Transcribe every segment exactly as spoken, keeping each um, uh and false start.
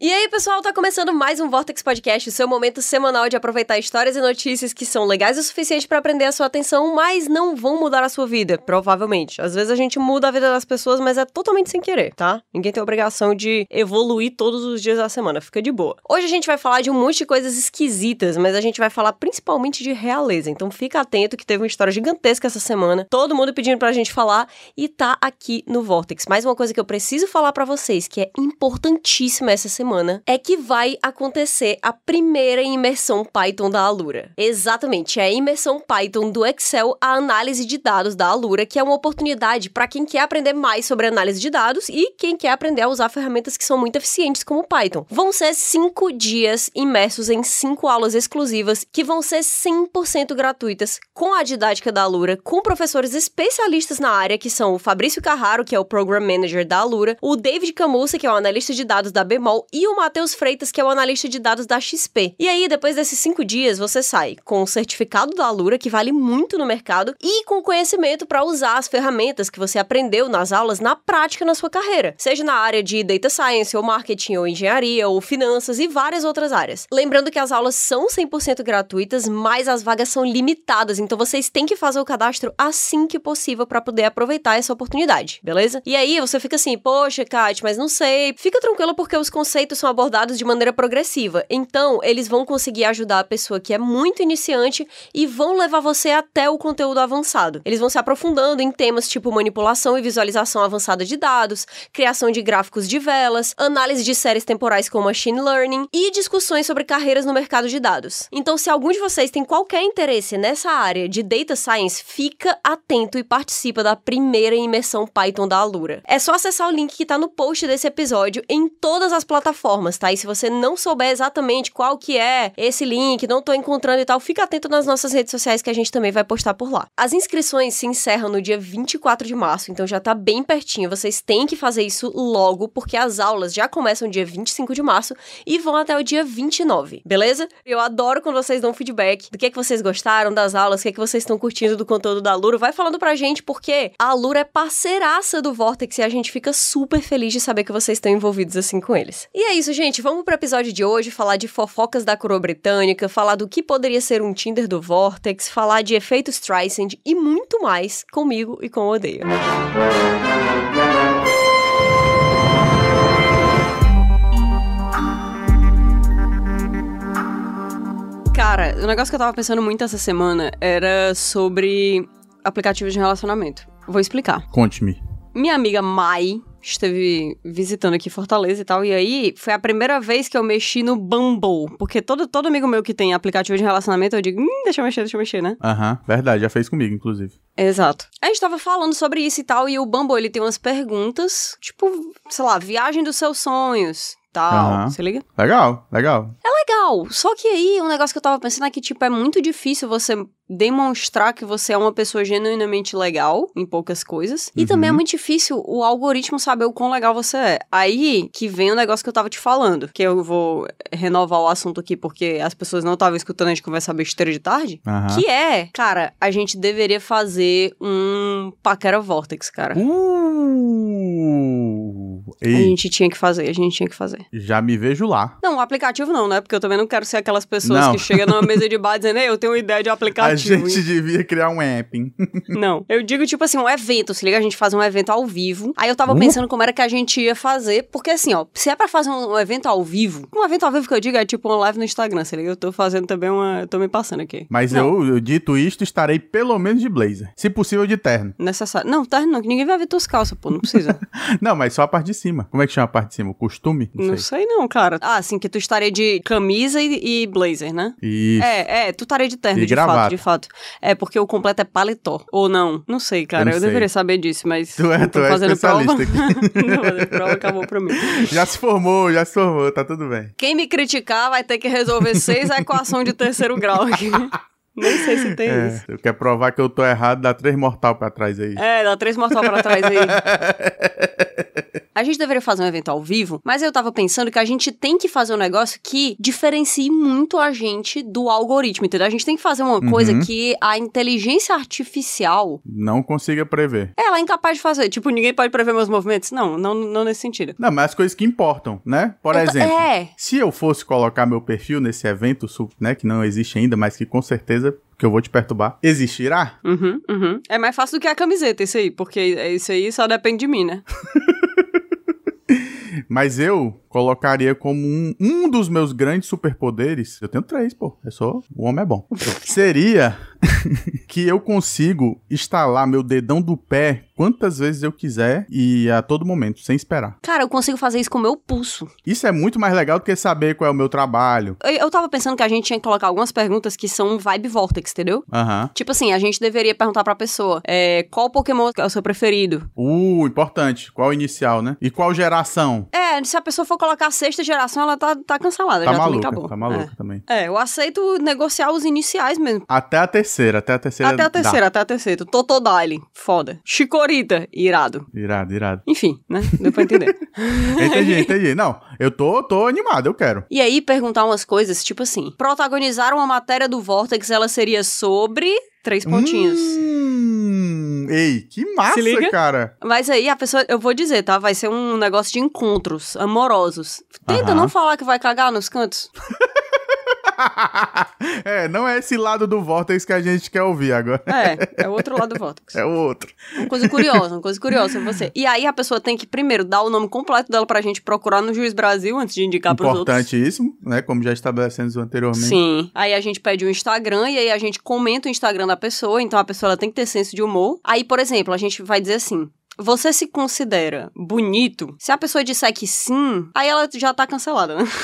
E aí, pessoal, tá começando mais um Vortex Podcast, o seu momento semanal de aproveitar histórias e notícias que são legais o suficiente pra prender a sua atenção, mas não vão mudar a sua vida, provavelmente. Às vezes a gente muda a vida das pessoas, mas é totalmente sem querer, tá? Ninguém tem obrigação de evoluir todos os dias da semana, fica de boa. Hoje a gente vai falar de um monte de coisas esquisitas, mas a gente vai falar principalmente de realeza, então fica atento que teve uma história gigantesca essa semana, todo mundo pedindo pra gente falar e tá aqui no Vortex. Mais uma coisa que eu preciso falar pra vocês, que é importantíssima essa semana, é que vai acontecer a primeira imersão Python da Alura. Exatamente, é a imersão Python do Excel, a análise de dados da Alura, que é uma oportunidade para quem quer aprender mais sobre análise de dados e quem quer aprender a usar ferramentas que são muito eficientes como o Python. Vão ser cinco dias imersos em cinco aulas exclusivas que vão ser cem por cento gratuitas, com a didática da Alura, com professores especialistas na área, que são o Fabrício Carraro, que é o Program Manager da Alura, o David Camussa, que é o analista de dados da Bemol, e o Matheus Freitas, que é o analista de dados da X P. E aí, depois desses cinco dias, você sai com o certificado da Alura, que vale muito no mercado, e com conhecimento para usar as ferramentas que você aprendeu nas aulas na prática na sua carreira, seja na área de Data Science, ou Marketing, ou Engenharia, ou Finanças e várias outras áreas. Lembrando que as aulas são cem por cento gratuitas, mas as vagas são limitadas, então vocês têm que fazer o cadastro assim que possível para poder aproveitar essa oportunidade, beleza? E aí, você fica assim, poxa, Kate, mas não sei. Fica tranquilo porque os conceitos são abordados de maneira progressiva. Então, eles vão conseguir ajudar a pessoa que é muito iniciante e vão levar você até o conteúdo avançado. Eles vão se aprofundando em temas tipo manipulação e visualização avançada de dados, criação de gráficos de velas, análise de séries temporais com machine learning e discussões sobre carreiras no mercado de dados. Então, se algum de vocês tem qualquer interesse nessa área de Data Science, fica atento e participa da primeira imersão Python da Alura. É só acessar o link que tá no post desse episódio em todas as plataformas, tá? E se você não souber exatamente qual que é esse link, não tô encontrando e tal, fica atento nas nossas redes sociais que a gente também vai postar por lá. As inscrições se encerram no dia vinte e quatro de março, então já tá bem pertinho. Vocês têm que fazer isso logo, porque as aulas já começam dia vinte e cinco de março e vão até o dia vinte e nove, beleza? Eu adoro quando vocês dão feedback do que é que vocês gostaram das aulas, o que é que vocês estão curtindo do conteúdo da Alura. Vai falando pra gente, porque a Alura é parceiraça do Vortex e a gente fica super feliz de saber que vocês estão envolvidos assim com eles. E é isso, gente. Vamos pro episódio de hoje, falar de fofocas da coroa britânica, falar do que poderia ser um Tinder do Vortex, falar de efeito Streisand e muito mais comigo e com o Odeia. Cara, o negócio que eu tava pensando muito essa semana era sobre aplicativos de relacionamento. Vou explicar. Conte-me. Minha amiga Mai esteve visitando aqui Fortaleza e tal, e aí foi a primeira vez que eu mexi no Bumble, porque todo, todo amigo meu que tem aplicativo de relacionamento, eu digo, hum, deixa eu mexer, deixa eu mexer, né? Aham, uhum, verdade, já fez comigo, inclusive. Exato. A gente tava falando sobre isso e tal, e o Bumble, ele tem umas perguntas, tipo, sei lá, viagem dos seus sonhos, tal, uhum. Você liga? Legal, legal. É legal, só que aí, um negócio que eu tava pensando é que, tipo, é muito difícil você demonstrar que você é uma pessoa genuinamente legal em poucas coisas. E uhum. também é muito difícil o algoritmo saber o quão legal você é. Aí que vem o negócio que eu tava te falando, que eu vou renovar o assunto aqui porque as pessoas não estavam escutando a gente conversar besteira de tarde. Uhum. Que é, cara, a gente deveria fazer um Paquera Vortex, cara. Uh, a gente tinha que fazer, a gente tinha que fazer. Já me vejo lá. Não, o aplicativo não, né? Porque eu também não quero ser aquelas pessoas não. que chegam numa mesa de bar dizendo, ei, eu tenho uma ideia de aplicativo. A gente hein? devia criar um app, hein? Não. Eu digo, tipo assim, um evento, se liga, a gente faz um evento ao vivo. Aí eu tava uh? pensando como era que a gente ia fazer, porque assim, ó, se é pra fazer um, um evento ao vivo, um evento ao vivo que eu digo é tipo uma live no Instagram, se liga, eu tô fazendo também uma, eu tô me passando aqui. Mas eu, eu, dito isto, estarei pelo menos de blazer, se possível de terno. Necessário. Não, terno não, que ninguém vai ver tuas calças, pô, não precisa. Não, mas só a parte de cima. Como é que chama a parte de cima? O costume? Não, não sei. sei não, cara. Ah, sim, que tu estaria de camisa e, e blazer, né? Isso. É, é, tu estaria de terno, e de gravata. fato, de fato. É, porque o completo é paletó. Ou não. Não sei, cara. Eu, eu sei. deveria saber disso, mas... Tu é, tu é fazendo especialista prova. aqui. Não, fazendo prova acabou pra mim. Já se formou, já se formou, tá tudo bem. Quem me criticar vai ter que resolver seis equações de terceiro grau aqui. Nem sei se tem é, isso. Eu quero provar que eu tô errado, dá três mortal pra trás aí. É, dá três mortal pra trás aí. a gente deveria fazer um evento ao vivo, mas eu tava pensando que a gente tem que fazer um negócio que diferencie muito a gente do algoritmo, entendeu? A gente tem que fazer uma coisa Uhum. que a inteligência artificial, Não consiga prever. ela é incapaz de fazer. Tipo, ninguém pode prever meus movimentos. Não, não, não nesse sentido. Não, mas as coisas que importam, né? Por Eu tô- exemplo, É. se eu fosse colocar meu perfil nesse evento, su- né, que não existe ainda, mas que com certeza, que eu vou te perturbar, existirá? Uhum, uhum. É mais fácil do que a camiseta, isso aí, porque isso aí só depende de mim, né? Mas eu colocaria como um, um dos meus grandes superpoderes. Eu tenho três, pô. É só. O homem é bom. Seria que eu consigo instalar meu dedão do pé quantas vezes eu quiser e a todo momento, sem esperar. Cara, eu consigo fazer isso com o meu pulso. Isso é muito mais legal do que saber qual é o meu trabalho. Eu, eu tava pensando que a gente tinha que colocar algumas perguntas que são vibe vortex, entendeu? Aham. Tipo assim, a gente deveria perguntar pra pessoa, é, qual Pokémon é o seu preferido? Uh, importante. Qual o inicial, né? E qual geração? É, se a pessoa for colocar a sexta geração, ela tá, tá cancelada, Tá já maluca, também acabou. tá maluca também. É. é, eu aceito negociar os iniciais mesmo. Até a terceira, até a terceira. Até a dá. terceira, até a terceira. Totodile, foda. Chikorita, irado. Irado, irado. Enfim, né? Deu pra entender. Entendi, entendi. Não, eu tô, tô animado, eu quero. E aí, perguntar umas coisas, tipo assim, protagonizar uma matéria do Vortex, ela seria sobre... Três pontinhos. Hum, ei, que massa, Se liga? cara. Mas aí a pessoa, eu vou dizer, tá? Vai ser um negócio de encontros amorosos. Tenta Aham. não falar que vai cagar nos cantos. É, não é esse lado do Vortex que a gente quer ouvir agora. É, é o outro lado do Vortex. É o outro. Uma coisa curiosa, uma coisa curiosa sobre você. E aí a pessoa tem que primeiro dar o nome completo dela pra gente procurar no Juiz Brasil antes de indicar pros outros. Importantíssimo, né? Como já estabelecemos anteriormente. Sim. Aí a gente pede o Instagram e aí a gente comenta o Instagram da pessoa, então a pessoa ela tem que ter senso de humor. Aí, por exemplo, a gente vai dizer assim... Você se considera bonito? Se a pessoa disser que sim, aí ela já tá cancelada, né?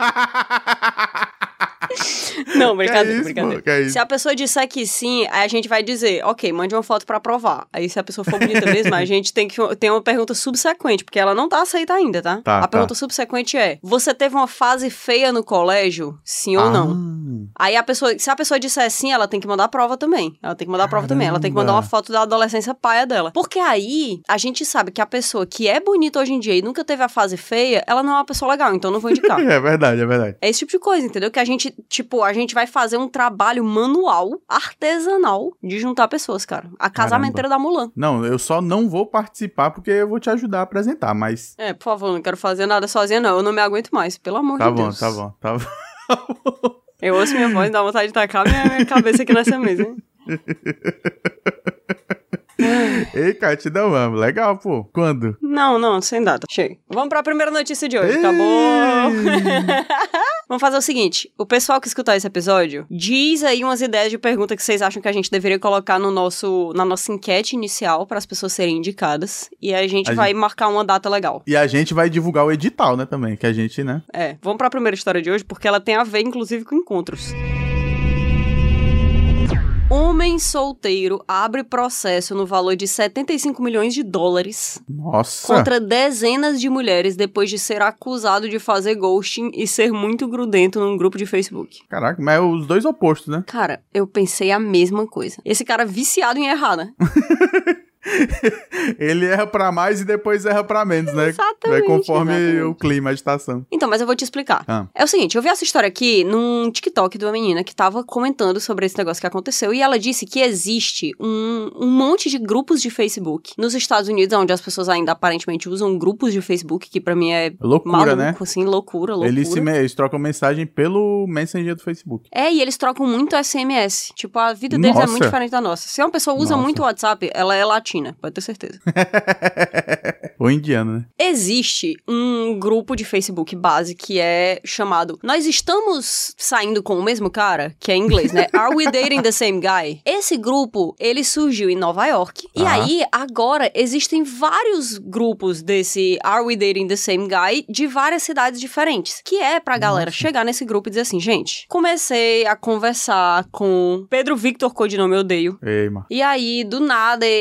Não, brincadeira, Que isso, brincadeira. pô, que isso? Se a pessoa disser que sim, aí a gente vai dizer, ok, mande uma foto pra provar. Aí se a pessoa for bonita mesmo, a gente tem que ter uma pergunta subsequente, porque ela não tá aceita ainda, tá? Tá, a tá. pergunta subsequente é, você teve uma fase feia no colégio? Sim ou Ah, não? Aí a pessoa, se a pessoa disser sim, ela tem que mandar a prova também. Ela tem que mandar a prova também. Ela tem que mandar uma Caramba. foto da adolescência paia dela. Porque aí, a gente sabe que a pessoa que é bonita hoje em dia e nunca teve a fase feia, ela não é uma pessoa legal, então não vou indicar. É verdade, é verdade. É esse tipo de coisa, entendeu? Que a gente, tipo, a gente vai fazer um trabalho manual, artesanal, de juntar pessoas, cara. A casamenteira da Mulan. Não, eu só não vou participar porque eu vou te ajudar a apresentar, mas... É, por favor, não quero fazer nada sozinha, não. Eu não me aguento mais, pelo amor Tá de bom, Deus. tá bom, tá bom. Eu ouço minha voz e dá vontade de tacar minha, minha cabeça aqui nessa mesa, hein? Ei, Kátia, não vamos. Legal, pô. Quando? Não, não, sem data. Chega. Vamos pra primeira notícia de hoje. Ei! Acabou. Vamos fazer o seguinte. O pessoal que escutar esse episódio, diz aí umas ideias de pergunta que vocês acham que a gente deveria colocar no nosso, na nossa enquete inicial para as pessoas serem indicadas. E aí a gente A vai gente- marcar uma data legal. E a gente vai divulgar o edital, né, também, que a gente, né? É, vamos pra primeira história de hoje, porque ela tem a ver, inclusive, com encontros. Homem solteiro abre processo no valor de setenta e cinco milhões de dólares Nossa. contra dezenas de mulheres depois de ser acusado de fazer ghosting e ser muito grudento num grupo de Facebook. Caraca, mas é os dois opostos, né? Cara, eu pensei a mesma coisa. Esse cara viciado em errar, né? Ele erra pra mais e depois erra pra menos, né? Exatamente, É conforme exatamente. o clima, a estação. Então, mas eu vou te explicar. Ah. É o seguinte, eu vi essa história aqui num TikTok de uma menina que tava comentando sobre esse negócio que aconteceu e ela disse que existe um, um monte de grupos de Facebook nos Estados Unidos, onde as pessoas ainda aparentemente usam grupos de Facebook, que pra mim é Loucura, maluco, né? assim, loucura, loucura. Eles, se me- eles trocam mensagem pelo Messenger do Facebook. É, e eles trocam muito S M S. Tipo, a vida deles é Nossa. muito diferente da nossa. Se uma pessoa usa Nossa. muito o WhatsApp, ela é latina, pode ter certeza. Ou indiano, né? Existe um grupo de Facebook base que é chamado Nós Estamos Saindo com o Mesmo Cara, que é em inglês, né? Are We Dating the Same Guy? Esse grupo, ele surgiu em Nova York. E Ah. aí, agora, existem vários grupos desse Are We Dating the Same Guy de várias cidades diferentes. Que é pra galera Nossa. chegar nesse grupo e dizer assim, gente, comecei a conversar com Pedro Victor, codinome eu odeio. Ei, mano. E aí, do nada, ele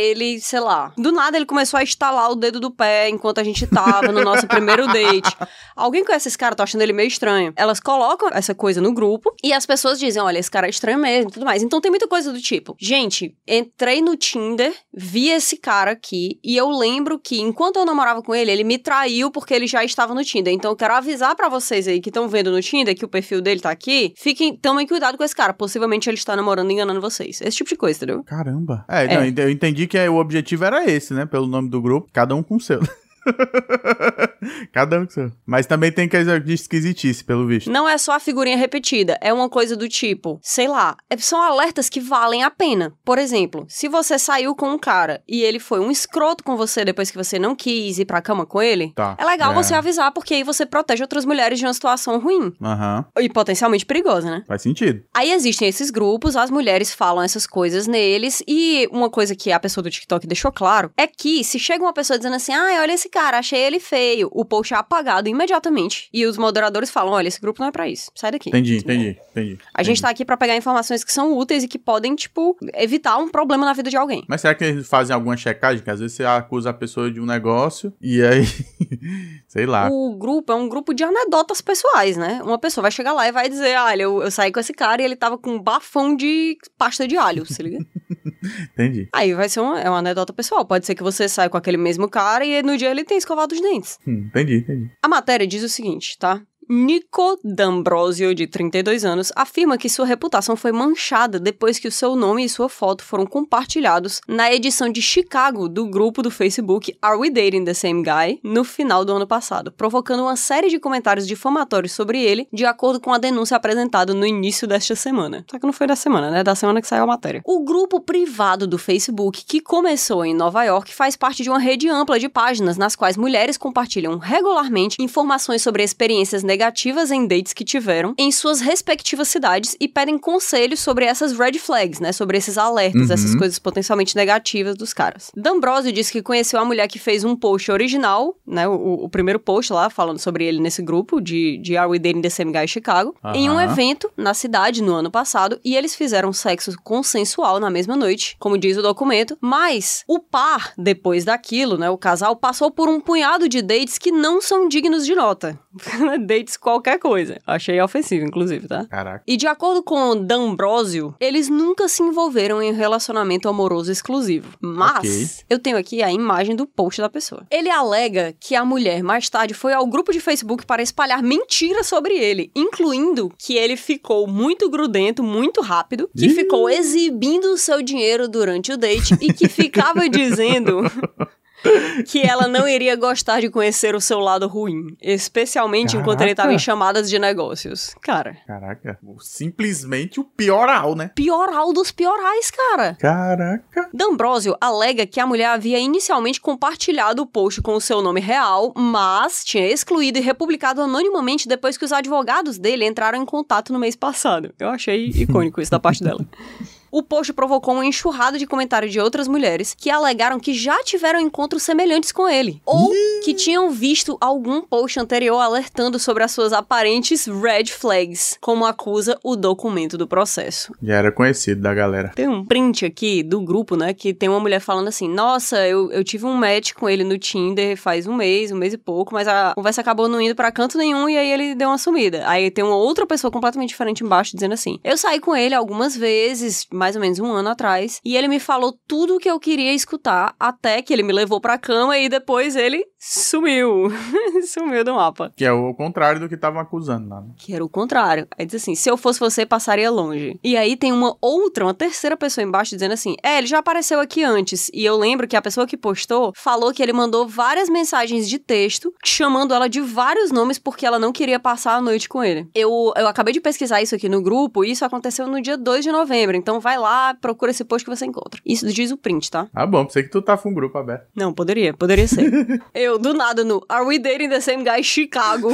sei lá, do nada ele começou a estalar o dedo do pé enquanto a gente tava no nosso primeiro date. Alguém conhece esse cara? Tô achando ele meio estranho. Elas colocam essa coisa no grupo e as pessoas dizem, olha, esse cara é estranho mesmo e tudo mais. Então tem muita coisa do tipo, gente, entrei no Tinder, vi esse cara aqui e eu lembro que enquanto eu namorava com ele, ele me traiu porque ele já estava no Tinder. Então eu quero avisar pra vocês aí que estão vendo no Tinder que o perfil dele tá aqui, fiquem, tomem cuidado com esse cara. Possivelmente ele está namorando e enganando vocês. Esse tipo de coisa, entendeu? Caramba. É, É. Não, eu entendi que o objetivo era esse, né? Pelo nome do grupo, cada um com o seu. Cada um com o seu. Mas também tem coisa de esquisitice, pelo visto. Não é só a figurinha repetida, é uma coisa do tipo, sei lá, é- são alertas que valem a pena. Por exemplo, se você saiu com um cara e ele foi um escroto com você depois que você não quis ir pra cama com ele, Tá. é legal É. você avisar, porque aí você protege outras mulheres de uma situação ruim. Aham. E potencialmente perigosa, né? Faz sentido. Aí existem esses grupos, as mulheres falam essas coisas neles, e uma coisa que a pessoa do TikTok deixou claro é que se chega uma pessoa dizendo assim, ah, olha esse cara, achei ele feio, o post é apagado imediatamente. E os moderadores falam, olha, esse grupo não é pra isso, sai daqui. Entendi, entendi, entendi. A gente entendi. tá aqui pra pegar informações que são úteis e que podem, tipo, evitar um problema na vida de alguém. Mas será que eles fazem alguma checagem? Que às vezes você acusa a pessoa de um negócio e aí... sei lá. O grupo é um grupo de anedotas pessoais, né? Uma pessoa vai chegar lá e vai dizer, olha, eu, eu saí com esse cara e ele tava com um bafão de pasta de alho, se liga? Entendi. Aí vai ser uma, é uma anedota pessoal. Pode ser que você saia com aquele mesmo cara e no dia ele tem escovado os dentes. Hum, entendi, entendi. A matéria diz o seguinte, tá? Nico D'Ambrosio, de trinta e dois anos, afirma que sua reputação foi manchada depois que o seu nome e sua foto foram compartilhados na edição de Chicago do grupo do Facebook Are We Dating the Same Guy? No final do ano passado, provocando uma série de comentários difamatórios sobre ele, de acordo com a denúncia apresentada no início desta semana. Só que não foi da semana, né? Da semana que saiu a matéria. O grupo privado do Facebook, que começou em Nova York, faz parte de uma rede ampla de páginas nas quais mulheres compartilham regularmente informações sobre experiências negativas negativas em dates que tiveram em suas respectivas cidades e pedem conselhos sobre essas red flags, né? Sobre esses alertas, Uhum. essas coisas potencialmente negativas dos caras. D'Ambrosio disse que conheceu a mulher que fez um post original, né? O, o primeiro post lá, falando sobre ele nesse grupo de, de Are We Dating the Same Guy em Chicago, Aham. em um evento na cidade no ano passado, e eles fizeram sexo consensual na mesma noite, como diz o documento, mas o par, depois daquilo, né? O casal passou por um punhado de dates que não são dignos de nota. Dates qualquer coisa. Achei ofensivo, inclusive, tá? Caraca. E de acordo com D'Ambrosio, eles nunca se envolveram em um relacionamento amoroso exclusivo. Mas, Ok. eu tenho aqui a imagem do post da pessoa. Ele alega que a mulher, mais tarde, foi ao grupo de Facebook para espalhar mentiras sobre ele, incluindo que ele ficou muito grudento, muito rápido, que Ih. ficou exibindo o seu dinheiro durante o date e que ficava dizendo... que ela não iria gostar de conhecer o seu lado ruim, especialmente Caraca. enquanto ele estava em chamadas de negócios. Cara, Caraca. Simplesmente o pioral, né? pioral dos piorais, cara. Caraca. D'Ambrosio alega que a mulher havia inicialmente compartilhado o post com o seu nome real, mas tinha excluído e republicado anonimamente depois que os advogados dele entraram em contato no mês passado. Eu achei icônico isso da parte dela. O post provocou uma enxurrada de comentários de outras mulheres que alegaram que já tiveram encontros semelhantes com ele, ou que tinham visto algum post anterior alertando sobre as suas aparentes red flags, como acusa o documento do processo. Já era conhecido da galera. Tem um print aqui do grupo, né, que tem uma mulher falando assim, nossa, eu, eu tive um match com ele no Tinder faz um mês, um mês e pouco, mas a conversa acabou não indo pra canto nenhum e aí ele deu uma sumida. Aí tem uma outra pessoa completamente diferente embaixo dizendo assim, eu saí com ele algumas vezes, mais ou menos um ano atrás, e ele me falou tudo o que eu queria escutar, até que ele me levou pra cama e depois ele sumiu. Sumiu do mapa. Que é o contrário do que estavam acusando lá, né? Que era o contrário. Aí diz assim, se eu fosse você, passaria longe. E aí tem uma outra, uma terceira pessoa embaixo dizendo assim, é, ele já apareceu aqui antes. E eu lembro que a pessoa que postou falou que ele mandou várias mensagens de texto chamando ela de vários nomes porque ela não queria passar a noite com ele. Eu, eu acabei de pesquisar isso aqui no grupo e isso aconteceu no dia dois de novembro. Então vai lá, procura esse post que você encontra. Isso diz o print, tá? Ah, bom, pensei que tu tava com um grupo aberto. Não, poderia, poderia ser. Eu, do nada, no Are We Dating the Same Guy Chicago?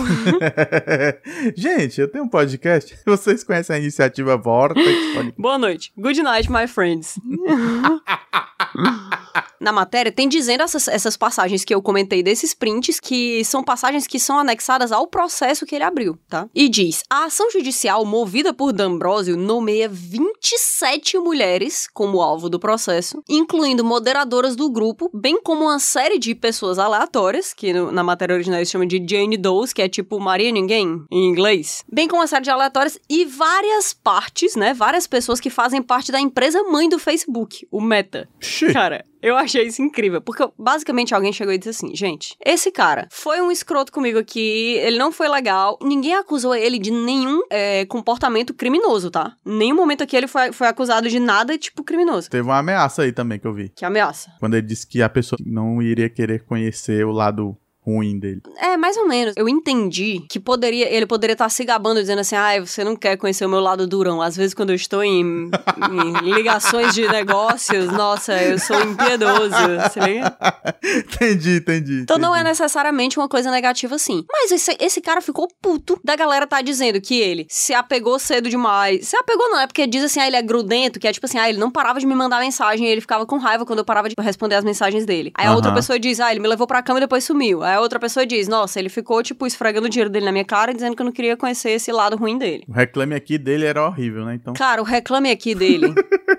Gente, eu tenho um podcast. Vocês conhecem a iniciativa Vortex? Pode... Boa noite. Good night, my friends. na matéria, tem dizendo essas, essas passagens que eu comentei desses prints, que são passagens que são anexadas ao processo que ele abriu, tá? E diz, a ação judicial movida por D'Ambrosio nomeia vinte e sete mulheres como alvo do processo, incluindo moderadoras do grupo, bem como uma série de pessoas aleatórias, que no, na matéria original eles chamam de Jane Does, que é tipo Maria Ninguém, em inglês, bem como uma série de aleatórias e várias partes, né, várias pessoas que fazem parte da empresa mãe do Facebook, o Meta. Xiii. Cara, eu achei isso incrível, porque basicamente alguém chegou e disse assim, gente, esse cara foi um escroto comigo aqui, ele não foi legal, ninguém acusou ele de nenhum é, comportamento criminoso, tá? Nenhum momento aqui ele foi, foi acusado de nada, tipo, criminoso. Teve uma ameaça aí também que eu vi. Que ameaça? Quando ele disse que a pessoa não iria querer conhecer o lado ruim dele. É, mais ou menos. Eu entendi que poderia, ele poderia estar se gabando, dizendo assim, ah, você não quer conhecer o meu lado durão. Às vezes, quando eu estou em, em ligações de negócios, nossa, eu sou impiedoso. Você liga? Entendi, entendi. Então entendi. não é necessariamente uma coisa negativa assim. Mas esse, esse cara ficou puto da galera tá dizendo que ele se apegou cedo demais. Se apegou não, é porque diz assim, ah, ele é grudento, que é tipo assim, ah, ele não parava de me mandar mensagem e ele ficava com raiva quando eu parava de responder as mensagens dele. Aí a Aham. outra pessoa diz, ah, ele me levou pra cama e depois sumiu. Aí a outra pessoa diz, nossa, ele ficou, tipo, esfregando o dinheiro dele na minha cara, dizendo que eu não queria conhecer esse lado ruim dele. O reclame aqui dele era horrível, né? Então... Cara, o reclame aqui dele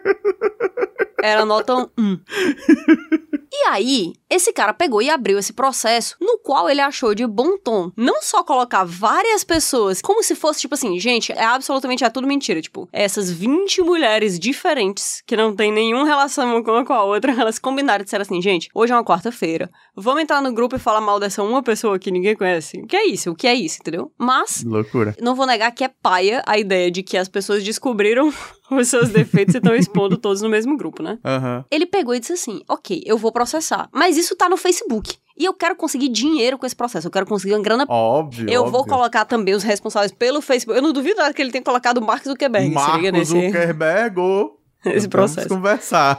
era nota um. E aí, esse cara pegou e abriu esse processo, no qual ele achou de bom tom não só colocar várias pessoas, como se fosse, tipo assim, gente, é absolutamente, é tudo mentira, tipo, essas vinte mulheres diferentes, que não tem nenhuma relação uma com a outra, elas combinaram e disseram assim, gente, hoje é uma quarta-feira, vamos entrar no grupo e falar mal dessa uma pessoa que ninguém conhece. O que é isso? O que é isso, entendeu? Mas, loucura. Não vou negar que é paia a ideia de que as pessoas descobriram os seus defeitos e estão expondo todos no mesmo grupo, né? Uhum. Ele pegou e disse assim, ok, eu vou processar, mas isso tá no Facebook. E eu quero conseguir dinheiro com esse processo, eu quero conseguir uma grana. Óbvio, Eu óbvio. vou colocar também os responsáveis pelo Facebook. Eu não duvido nada que ele tenha colocado o Mark Zuckerberg. Mark nesse... Zuckerberg, oh. Esse processo. Vamos conversar.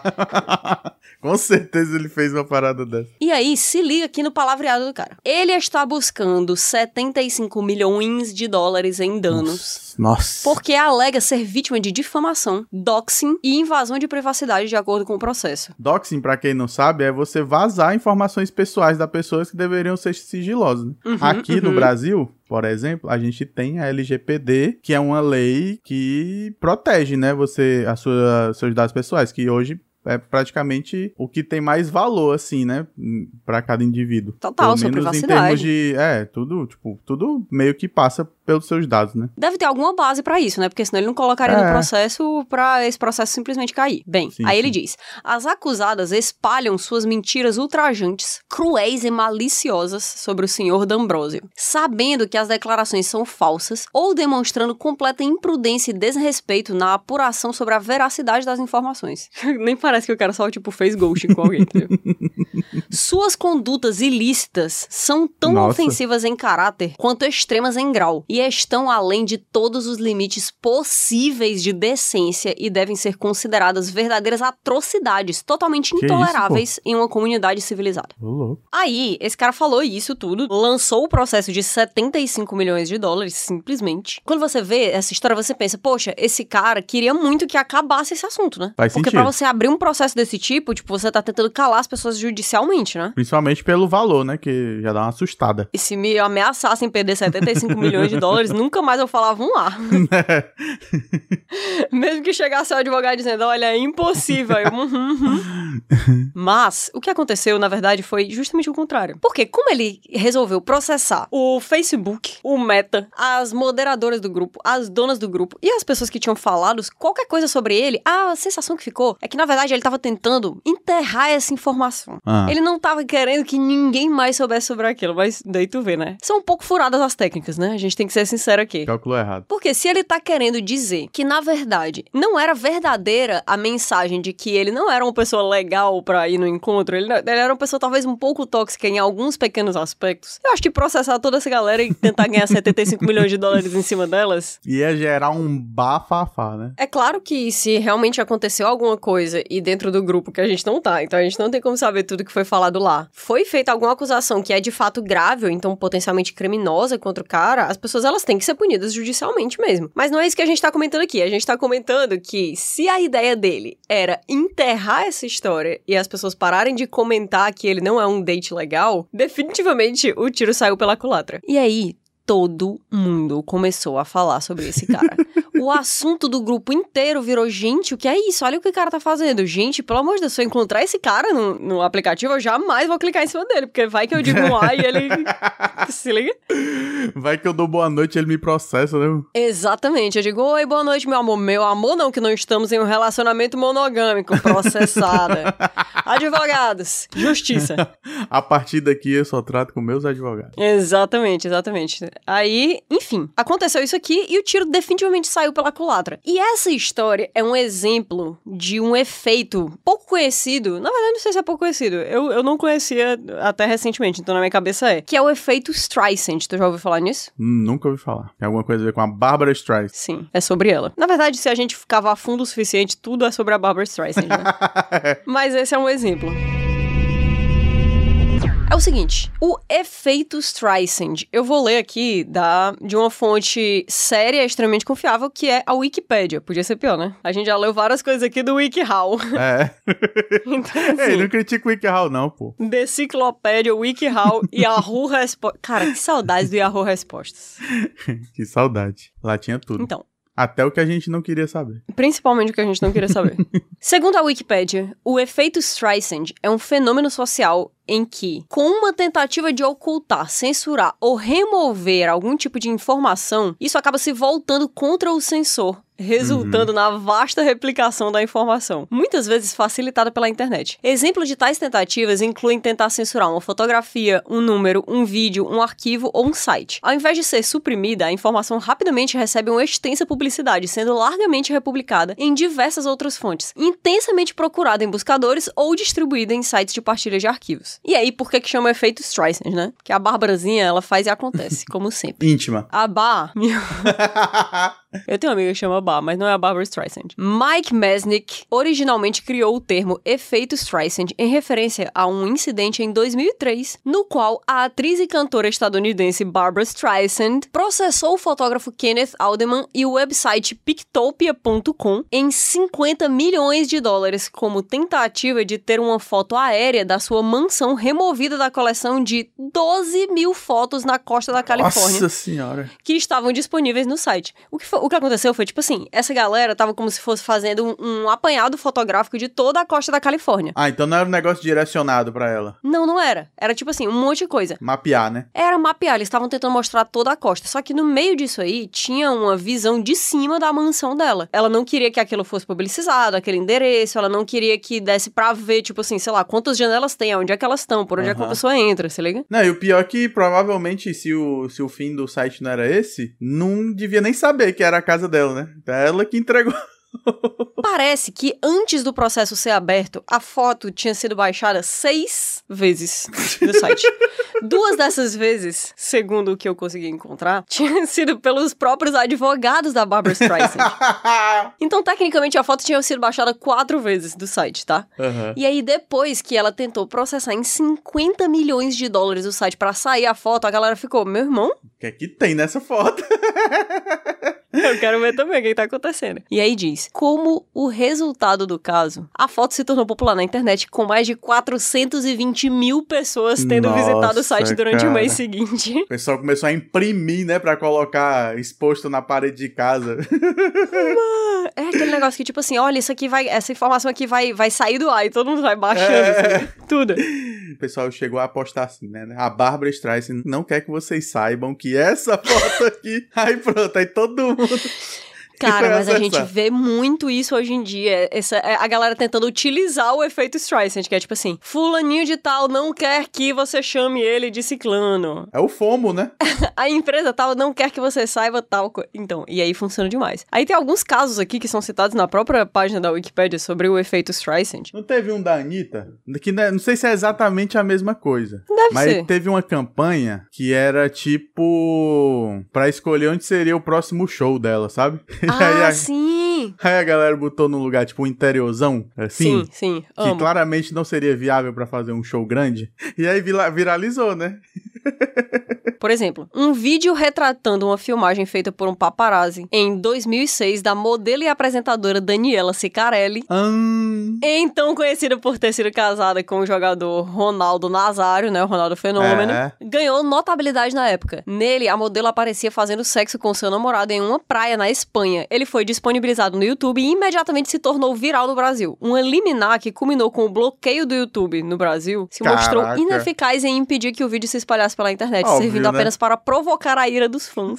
Com certeza ele fez uma parada dessa. E aí, se liga aqui no palavreado do cara. Ele está buscando setenta e cinco milhões de dólares em danos. Nossa. Porque alega ser vítima de difamação, doxing e invasão de privacidade de acordo com o processo. Doxing, pra quem não sabe, é você vazar informações pessoais das pessoas que deveriam ser sigilosas. Né? Uhum, Aqui uhum. no Brasil, por exemplo, a gente tem a L G P D, que é uma lei que protege, né, você, a sua, seus dados pessoais, que hoje é praticamente o que tem mais valor, assim, né, pra cada indivíduo. Total, Pelo sua menos privacidade. em termos de, é, tudo, tipo, tudo meio que passa pelos seus dados, né? Deve ter alguma base pra isso, né? Porque senão ele não colocaria É. no processo pra esse processo simplesmente cair. Bem, Sim, aí sim. ele diz, as acusadas espalham suas mentiras ultrajantes, cruéis e maliciosas sobre o senhor D'Ambrosio, sabendo que as declarações são falsas ou demonstrando completa imprudência e desrespeito na apuração sobre a veracidade das informações. Nem parece que o cara só, tipo, fez ghosting com alguém, entendeu? Suas condutas ilícitas são tão Nossa. ofensivas em caráter quanto extremas em grau e estão além de todos os limites possíveis de decência e devem ser consideradas verdadeiras atrocidades totalmente Que intoleráveis em uma comunidade civilizada. Ô, louco. Aí, esse cara falou isso tudo, lançou o processo de setenta e cinco milhões de dólares, simplesmente. Quando você vê essa história, você pensa, poxa, esse cara queria muito que acabasse esse assunto, né? Faz Porque sentido. pra você abrir um processo desse tipo, tipo, você tá tentando calar as pessoas judicialmente, né? Principalmente pelo valor, né, que já dá uma assustada. E se me ameaçassem perder setenta e cinco milhões de dólares, nunca mais eu falava um A. Mesmo que chegasse o advogado dizendo, olha, é impossível. Eu, uhum, uhum. Mas, o que aconteceu, na verdade, foi justamente o contrário. Porque, como ele resolveu processar o Facebook, o Meta, as moderadoras do grupo, as donas do grupo e as pessoas que tinham falado qualquer coisa sobre ele, a sensação que ficou é que, na verdade, ele tava tentando enterrar essa informação. Ah. Ele não tava querendo que ninguém mais soubesse sobre aquilo, mas daí tu vê, né? São um pouco furadas as técnicas, né? A gente tem que ser sincero aqui. Calculou errado. Porque se ele tá querendo dizer que, na verdade, não era verdadeira a mensagem de que ele não era uma pessoa legal pra ir no encontro, ele, ele era uma pessoa talvez um pouco tóxica em alguns pequenos aspectos, eu acho que processar toda essa galera e tentar ganhar setenta e cinco milhões de dólares em cima delas... Ia gerar um bafafá, né? É claro que se realmente aconteceu alguma coisa e dentro do grupo que a gente não tá, então a gente não tem como saber tudo que foi falado lá, foi feita alguma acusação que é de fato grave ou então potencialmente criminosa contra o cara, as pessoas elas têm que ser punidas judicialmente mesmo. Mas não é isso que a gente tá comentando aqui. A gente tá comentando que se a ideia dele era enterrar essa história e as pessoas pararem de comentar que ele não é um date legal, definitivamente o tiro saiu pela culatra. E aí, todo mundo começou a falar sobre esse cara. O assunto do grupo inteiro virou, gente, o que é isso? Olha o que o cara tá fazendo. Gente, pelo amor de Deus, se eu encontrar esse cara no, no aplicativo, eu jamais vou clicar em cima dele, porque vai que eu digo um ai e ele... Se liga? Vai que eu dou boa noite e ele me processa, né? Exatamente. Eu digo, oi, boa noite, meu amor. Meu amor não, que não estamos em um relacionamento monogâmico. Processada. Advogados. Justiça. A partir daqui eu só trato com meus advogados. Exatamente, exatamente. Aí, enfim, aconteceu isso aqui e o tiro definitivamente saiu pela culatra. E essa história é um exemplo de um efeito pouco conhecido. Na verdade, não sei se é pouco conhecido. Eu, eu não conhecia até recentemente, então na minha cabeça é. Que é o efeito Streisand. Tu já ouviu falar nisso? Hum, nunca ouvi falar. Tem alguma coisa a ver com a Barbra Streisand? Sim, é sobre ela. Na verdade, se a gente cavar fundo o suficiente, tudo é sobre a Barbra Streisand, né? Mas esse é um exemplo. É o seguinte, o efeito Streisand, eu vou ler aqui da, de uma fonte séria e extremamente confiável, que é a Wikipédia. Podia ser pior, né? A gente já leu várias coisas aqui do WikiHow. É. Então, assim, Ei, não critico o WikiHow, não, pô. Deciclopédia, WikiHow, Yahoo Respostas. Cara, que saudades do Yahoo Respostas. Que saudade. Lá tinha tudo. Então. Até o que a gente não queria saber. Principalmente o que a gente não queria saber. Segundo a Wikipédia, o efeito Streisand é um fenômeno social em que, com uma tentativa de ocultar, censurar ou remover algum tipo de informação, isso acaba se voltando contra o censor, resultando uhum. na vasta replicação da informação, muitas vezes facilitada pela internet. Exemplos de tais tentativas incluem tentar censurar uma fotografia, um número, um vídeo, um arquivo ou um site. Ao invés de ser suprimida, a informação rapidamente recebe uma extensa publicidade, sendo largamente republicada em diversas outras fontes, intensamente procurada em buscadores ou distribuída em sites de partilha de arquivos. E aí, por que que chama efeito Streisand, né? Que a Barbarazinha, ela faz e acontece, como sempre. Íntima. A Bar... Eu tenho uma amiga que chama Bar, mas não é a Barbra Streisand. Mike Mesnick originalmente criou o termo efeito Streisand em referência a um incidente em dois mil e três, no qual a atriz e cantora estadunidense Barbra Streisand processou o fotógrafo Kenneth Alderman e o website Pictopia ponto com em cinquenta milhões de dólares como tentativa de ter uma foto aérea da sua mansão removida da coleção de doze mil fotos na costa da Califórnia. Nossa senhora! Que estavam disponíveis no site. O que, foi, o que aconteceu foi, tipo assim, essa galera tava como se fosse fazendo um, um apanhado fotográfico de toda a costa da Califórnia. Ah, então não era um negócio direcionado pra ela. Não, não era. Era tipo assim, um monte de coisa. Mapear, né? Era mapear, eles estavam tentando mostrar toda a costa. Só que no meio disso aí, tinha uma visão de cima da mansão dela. Ela não queria que aquilo fosse publicizado, aquele endereço, ela não queria que desse pra ver, tipo assim, sei lá, quantas janelas tem, onde é que elas estão, por onde uhum. é que a pessoa entra, se liga? Não, e o pior é que provavelmente, se o, se o fim do site não era esse, não devia nem saber que era a casa dela, né? Ela que entregou. Parece que antes do processo ser aberto, a foto tinha sido baixada seis vezes no site. Duas dessas vezes, segundo o que eu consegui encontrar, tinham sido pelos próprios advogados da Barbra Streisand. Então, tecnicamente, a foto tinha sido baixada quatro vezes do site, tá? Uhum. E aí, depois que ela tentou processar em cinquenta milhões de dólares o site pra sair a foto, a galera ficou, meu irmão? O que é que tem nessa foto? Eu quero ver também o que tá acontecendo. E aí diz, como o resultado do caso, a foto se tornou popular na internet com mais de quatrocentos e vinte mil pessoas tendo Nossa, visitado o site durante cara. o mês seguinte. O pessoal começou a imprimir, né, pra colocar exposto na parede de casa. Mano, é aquele negócio que tipo assim, olha, isso aqui vai, essa informação aqui vai, vai sair do ar e todo mundo vai baixando, é. assim, tudo. O pessoal chegou a apostar assim, né, a Barbra Streisand não quer que vocês saibam que essa foto aqui, aí pronto, aí todo mundo... Cara, mas a gente vê muito isso hoje em dia. Essa, a galera tentando utilizar o efeito Streisand, que é tipo assim, fulaninho de tal não quer que você chame ele de ciclano. É o FOMO, né? A empresa tal não quer que você saiba tal coisa. Então, e aí funciona demais. Aí tem alguns casos aqui que são citados na própria página da Wikipédia sobre o efeito Streisand. Não teve um da Anitta? Que não sei se é exatamente a mesma coisa. Deve mas ser. Mas teve uma campanha que era tipo... pra escolher onde seria o próximo show dela, sabe? Ah, aí, sim! Aí a galera botou num lugar, tipo, um interiorzão, assim. Sim, sim, amo. Que claramente não seria viável pra fazer um show grande. E aí vira- viralizou, né? Por exemplo, um vídeo retratando uma filmagem feita por um paparazzi em dois mil e seis da modelo e apresentadora Daniela Ciccarelli, hum... então conhecida por ter sido casada com o jogador Ronaldo Nazário, né, o Ronaldo Fenômeno, É. ganhou notabilidade na época. Nele, a modelo aparecia fazendo sexo com seu namorado em uma praia na Espanha. Ele foi disponibilizado no YouTube e imediatamente se tornou viral no Brasil. Uma liminar que culminou com o bloqueio do YouTube no Brasil se Caraca. mostrou ineficaz em impedir que o vídeo se espalhasse pela internet, Óbvio, servindo né? apenas para provocar a ira dos fãs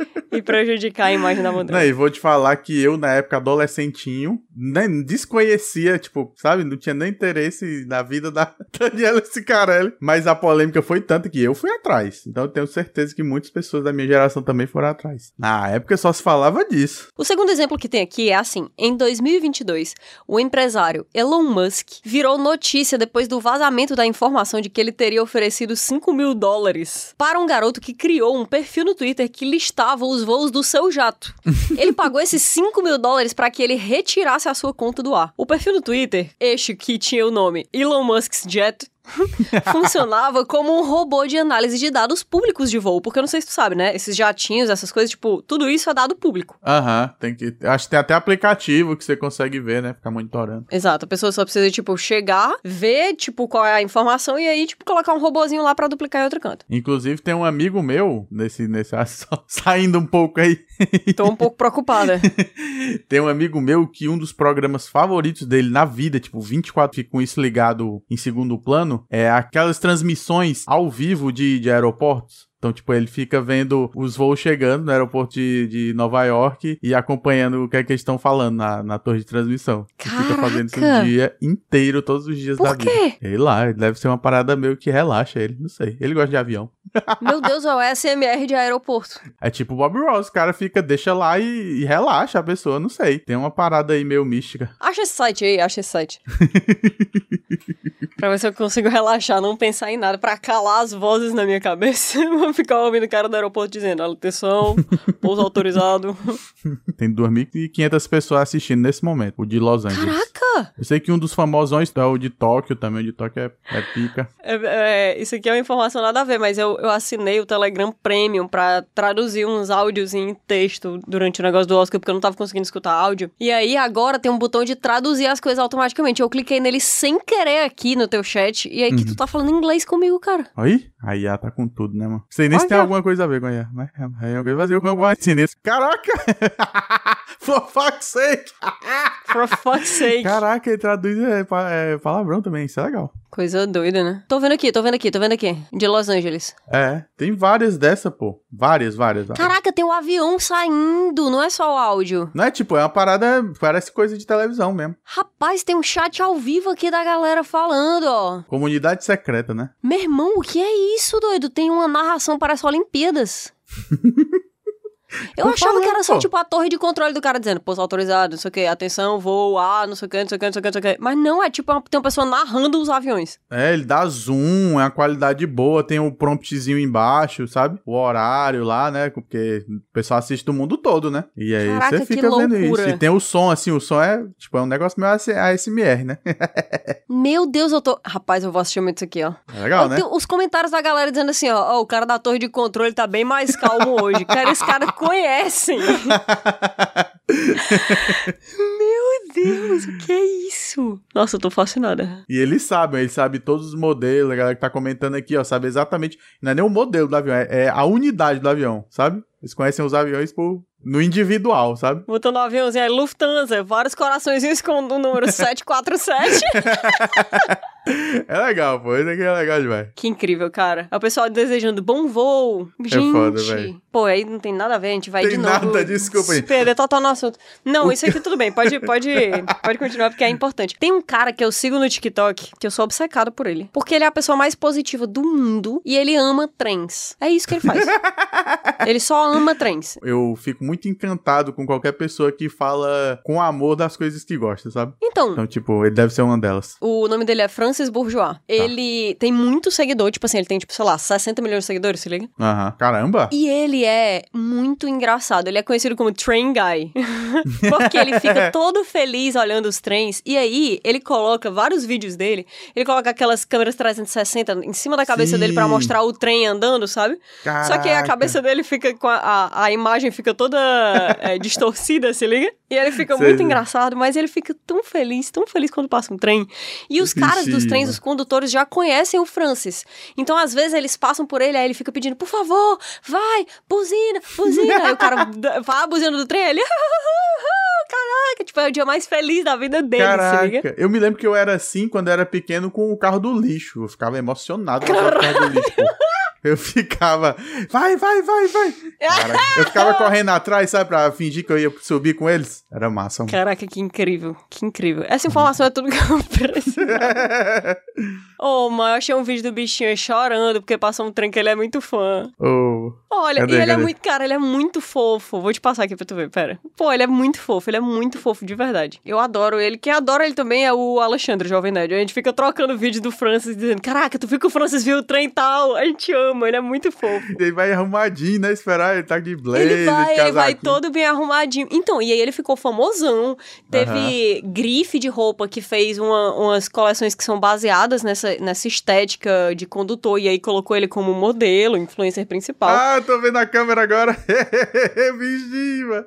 e prejudicar a imagem da modelo. Não, e vou te falar que eu, na época adolescentinho, nem desconhecia, tipo, sabe? Não tinha nem interesse na vida da Daniela Ciccarelli. Mas a polêmica foi tanta que eu fui atrás. Então eu tenho certeza que muitas pessoas da minha geração também foram atrás. Na época só se falava disso. O segundo exemplo que tem aqui é assim: em dois mil e vinte e dois, o empresário Elon Musk virou notícia depois do vazamento da informação de que ele teria oferecido cinco mil dólares para um garoto que criou um perfil no Twitter que listava os voos do seu jato. Ele pagou esses cinco mil dólares para que ele retirasse a sua conta do ar. O perfil no Twitter, este que tinha o nome Elon Musk's Jet, funcionava como um robô de análise de dados públicos de voo, porque eu não sei se tu sabe, né? Esses jatinhos, essas coisas, tipo, tudo isso é dado público. Aham, tem que... Acho que tem até aplicativo que você consegue ver, né? Ficar monitorando. Exato, a pessoa só precisa, tipo, chegar, ver, tipo, qual é a informação e aí, tipo, colocar um robozinho lá pra duplicar em outro canto. Inclusive, tem um amigo meu, nesse... nesse só saindo um pouco aí. Tô um pouco preocupada. Tem um amigo meu que um dos programas favoritos dele na vida, tipo, vinte e quatro, fica com isso ligado em segundo plano, é aquelas transmissões ao vivo de, de aeroportos. Então, tipo, ele fica vendo os voos chegando no aeroporto de, de Nova York e acompanhando o que é que eles estão falando na, na torre de transmissão. Caraca! Ele fica fazendo isso o dia inteiro, todos os dias Por da vida. quê? Por quê? Sei lá, deve ser uma parada meio que relaxa ele, não sei. Ele gosta de avião. Meu Deus, é o S M R de aeroporto. É tipo o Bob Ross, o cara fica, deixa lá e, e relaxa a pessoa, não sei. Tem uma parada aí meio mística. Acha esse site aí, acha esse site. Pra ver se eu consigo relaxar, não pensar em nada, pra calar as vozes na minha cabeça. Vou ficar ouvindo o cara do aeroporto dizendo: atenção, pouso autorizado. Tem duas mil e quinhentas pessoas assistindo nesse momento, o de Los Angeles. Caraca! Eu sei que um dos famosões é o de Tóquio também, o de Tóquio é, é pica. É, é, isso aqui é uma informação nada a ver, mas eu, eu assinei o Telegram Premium pra traduzir uns áudios em texto durante o negócio do Oscar, porque eu não tava conseguindo escutar áudio. E aí agora tem um botão de traduzir as coisas automaticamente. Eu cliquei nele sem querer aqui no teu chat, e aí Uhum. que tu tá falando inglês comigo, cara. Aí? A I A tá com tudo, né, mano? Sei nem se Olha. tem alguma coisa a ver com a I A, mas aí alguém vai fazer alguma coisa nesse. Caraca! For fuck's sake! For fuck's sake. Caraca, ele traduz é, pa- é, palavrão também, isso é legal. Coisa doida, né? Tô vendo aqui, tô vendo aqui, tô vendo aqui. De Los Angeles. É, tem várias dessa, pô. Várias, várias. várias. Caraca, tem um avião saindo, não é só o áudio. Não é tipo, é uma parada, parece coisa de televisão mesmo. Rapaz, tem um chat ao vivo aqui da galera falando, ó. Comunidade secreta, né? Meu irmão, o que é isso, doido? Tem uma narração, parece Olimpíadas. Eu Tô achava falando, que era só, pô. tipo, a torre de controle do cara dizendo, pouso autorizado, não sei o que, atenção, voo, ah, não sei o que, não sei o que, não sei o que, não sei o que. Mas não, é tipo, uma- tem uma pessoa narrando os aviões. É, ele dá zoom, é uma qualidade boa, tem o promptzinho embaixo, sabe? O horário lá, né? Porque o pessoal assiste do mundo todo, né? E aí Caraca, você que fica vendo loucura. isso. E tem o som, assim, o som é, tipo, é um negócio meio A S M R, né? Meu Deus, eu tô... Rapaz, eu vou assistir muito isso aqui, ó. É legal, Ó, né? tem os comentários da galera dizendo assim, ó, ó, o cara da torre de controle tá bem mais calmo hoje. Cara, esse cara conhecem. Meu Deus, o que é isso? Nossa, eu tô fascinada. E eles sabem, eles sabem todos os modelos, a galera que tá comentando aqui, ó, sabe exatamente, não é nem o modelo do avião, é, é a unidade do avião, sabe? Eles conhecem os aviões por, no individual, sabe? Botando um aviãozinho aí, Lufthansa, vários coraçõezinhos com o número sete quatro sete. É legal, pô, isso aqui é legal demais. Que incrível, cara. É o pessoal desejando bom voo. Gente, foda, véi. pô, aí não tem nada a ver, a gente vai Tem de novo... nada, desculpa aí. Perder total no assunto. Não, isso aqui tudo bem, pode, pode, pode continuar, porque é importante. Tem um cara que eu sigo no TikTok, que eu sou obcecada por ele. Porque ele é a pessoa mais positiva do mundo e ele ama trens. É isso que ele faz. Ele só ama trens. Eu fico muito encantado com qualquer pessoa que fala com amor das coisas que gosta, sabe? Então, Então, tipo, ele deve ser uma delas. o nome dele é Francis Bourgeois. Ele tem muito seguidor, tipo assim, ele tem, tipo, sei lá, sessenta milhões de seguidores, se liga? Aham. Caramba! E ele é muito engraçado. Ele é conhecido como Train Guy. Porque ele fica todo feliz olhando os trens. E aí, ele coloca vários vídeos dele. Ele coloca aquelas câmeras trezentos e sessenta em cima da cabeça Sim. dele pra mostrar o trem andando, sabe? Caraca. Só que a cabeça dele fica com a, a, a imagem fica toda é, distorcida, se liga? E ele fica Sei. muito engraçado, mas ele fica tão feliz, tão feliz quando passa um trem. E os caras dos trens, os condutores, já conhecem o Francis. Então, às vezes, eles passam por ele, aí ele fica pedindo, por favor, vai, buzina, buzina. Aí o cara vai buzinando do trem, ele... Caraca, tipo, é o dia mais feliz da vida dele, Caraca. se liga? Eu me lembro que eu era assim quando eu era pequeno com o carro do lixo. Eu ficava emocionado com o carro do lixo, pô. Eu ficava, vai, vai, vai, vai. Cara, eu ficava correndo atrás, sabe, pra fingir que eu ia subir com eles. Era massa. Mano. Caraca, que incrível, que incrível. Essa informação é tudo que eu precisava. Oh, mas eu achei um vídeo do bichinho chorando porque passou um trem que ele é muito fã. Oh. Olha, Cadê, e ele cadê? é muito, cara, ele é muito fofo. Vou te passar aqui pra tu ver, pera. Pô, ele é muito fofo, ele é muito fofo, de verdade. Eu adoro ele. Quem adora ele também é o Alexandre, Jovem Nerd. A gente fica trocando vídeo do Francis, dizendo, caraca, tu viu que o Francis viu o trem e tal? A gente ama, ele é muito fofo. Ele vai arrumadinho, né? Esperar, ele tá de blazer, Ele vai, de ele vai casaquinho. todo bem arrumadinho. Então, e aí ele ficou famosão. Teve grife de roupa que fez uma- umas coleções que são baseadas nessa, nessa estética de condutor. E aí colocou ele como modelo, influencer principal. Ah, tô vendo a câmera agora. Bichinho, mano.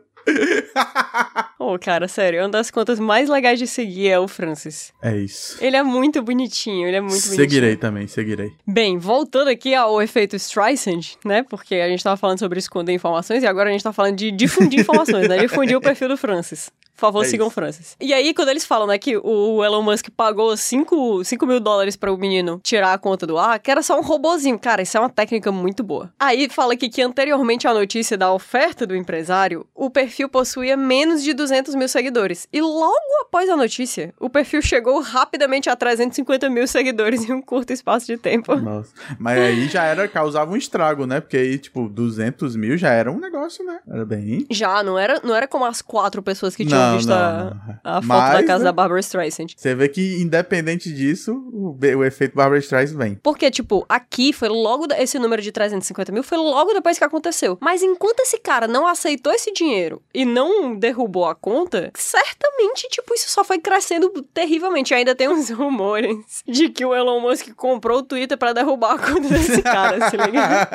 Ô, cara, sério, uma das contas mais legais de seguir é o Francis. É isso. Ele é muito bonitinho, ele é muito bonitinho. Seguirei também, seguirei. Bem, voltando aqui ao efeito Streisand, né? Porque a gente tava falando sobre esconder informações e agora a gente tá falando de difundir informações, né? Difundir o perfil do Francis. Por favor, É sigam o isso. Francis. E aí, quando eles falam, né, que o Elon Musk pagou cinco mil dólares para o menino tirar a conta do ar, que era só um robozinho. Cara, isso é uma técnica muito boa. Aí fala aqui que anteriormente à notícia da oferta do empresário, o perfil possuía menos de duzentos mil seguidores. E logo após a notícia, o perfil chegou rapidamente a trezentos e cinquenta mil seguidores em um curto espaço de tempo. Nossa. Mas aí já era, causava um estrago, né? Porque aí, tipo, duzentos mil já era um negócio, né? Era bem... Já, não era, não era como as quatro pessoas que tinham Não, visto não, a, não. a foto Mas, da casa né? da Barbara Streisand. Você vê que, independente disso, o, be- o efeito Barbara Streisand vem. Porque, tipo, aqui foi logo... da- Esse número de trezentos e cinquenta mil foi logo depois que aconteceu. Mas enquanto esse cara não aceitou esse dinheiro e não derrubou a conta, certamente, tipo, isso só foi crescendo terrivelmente. E ainda tem uns rumores de que o Elon Musk comprou o Twitter pra derrubar a conta desse cara, se liga?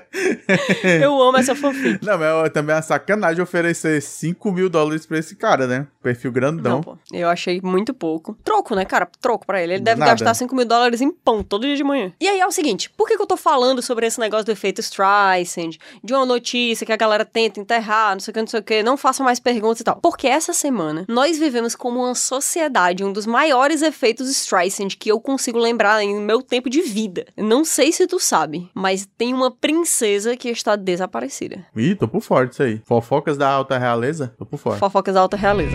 Eu amo essa fanfic. Não, mas é também uma sacanagem oferecer cinco mil dólares pra esse cara, né? Perfil grandão. Não, pô. Eu achei muito pouco. Troco, né, cara? Troco pra ele. Ele deve Nada. gastar cinco mil dólares em pão todo dia de manhã. E aí é o seguinte, por que que eu tô falando sobre esse negócio do efeito Streisand, de uma notícia que a galera tenta enterrar, não sei o que, não sei o que, não façam mais perguntas e tal? Porque essa semana, nós vivemos como uma sociedade, um dos maiores efeitos Streisand que eu consigo lembrar em meu tempo de vida. Não sei se tu sabe, mas tem uma princesa que está desaparecida. Ih, tô por fora disso aí. Fofocas da alta realeza? Tô por fora. Fofocas da alta realeza.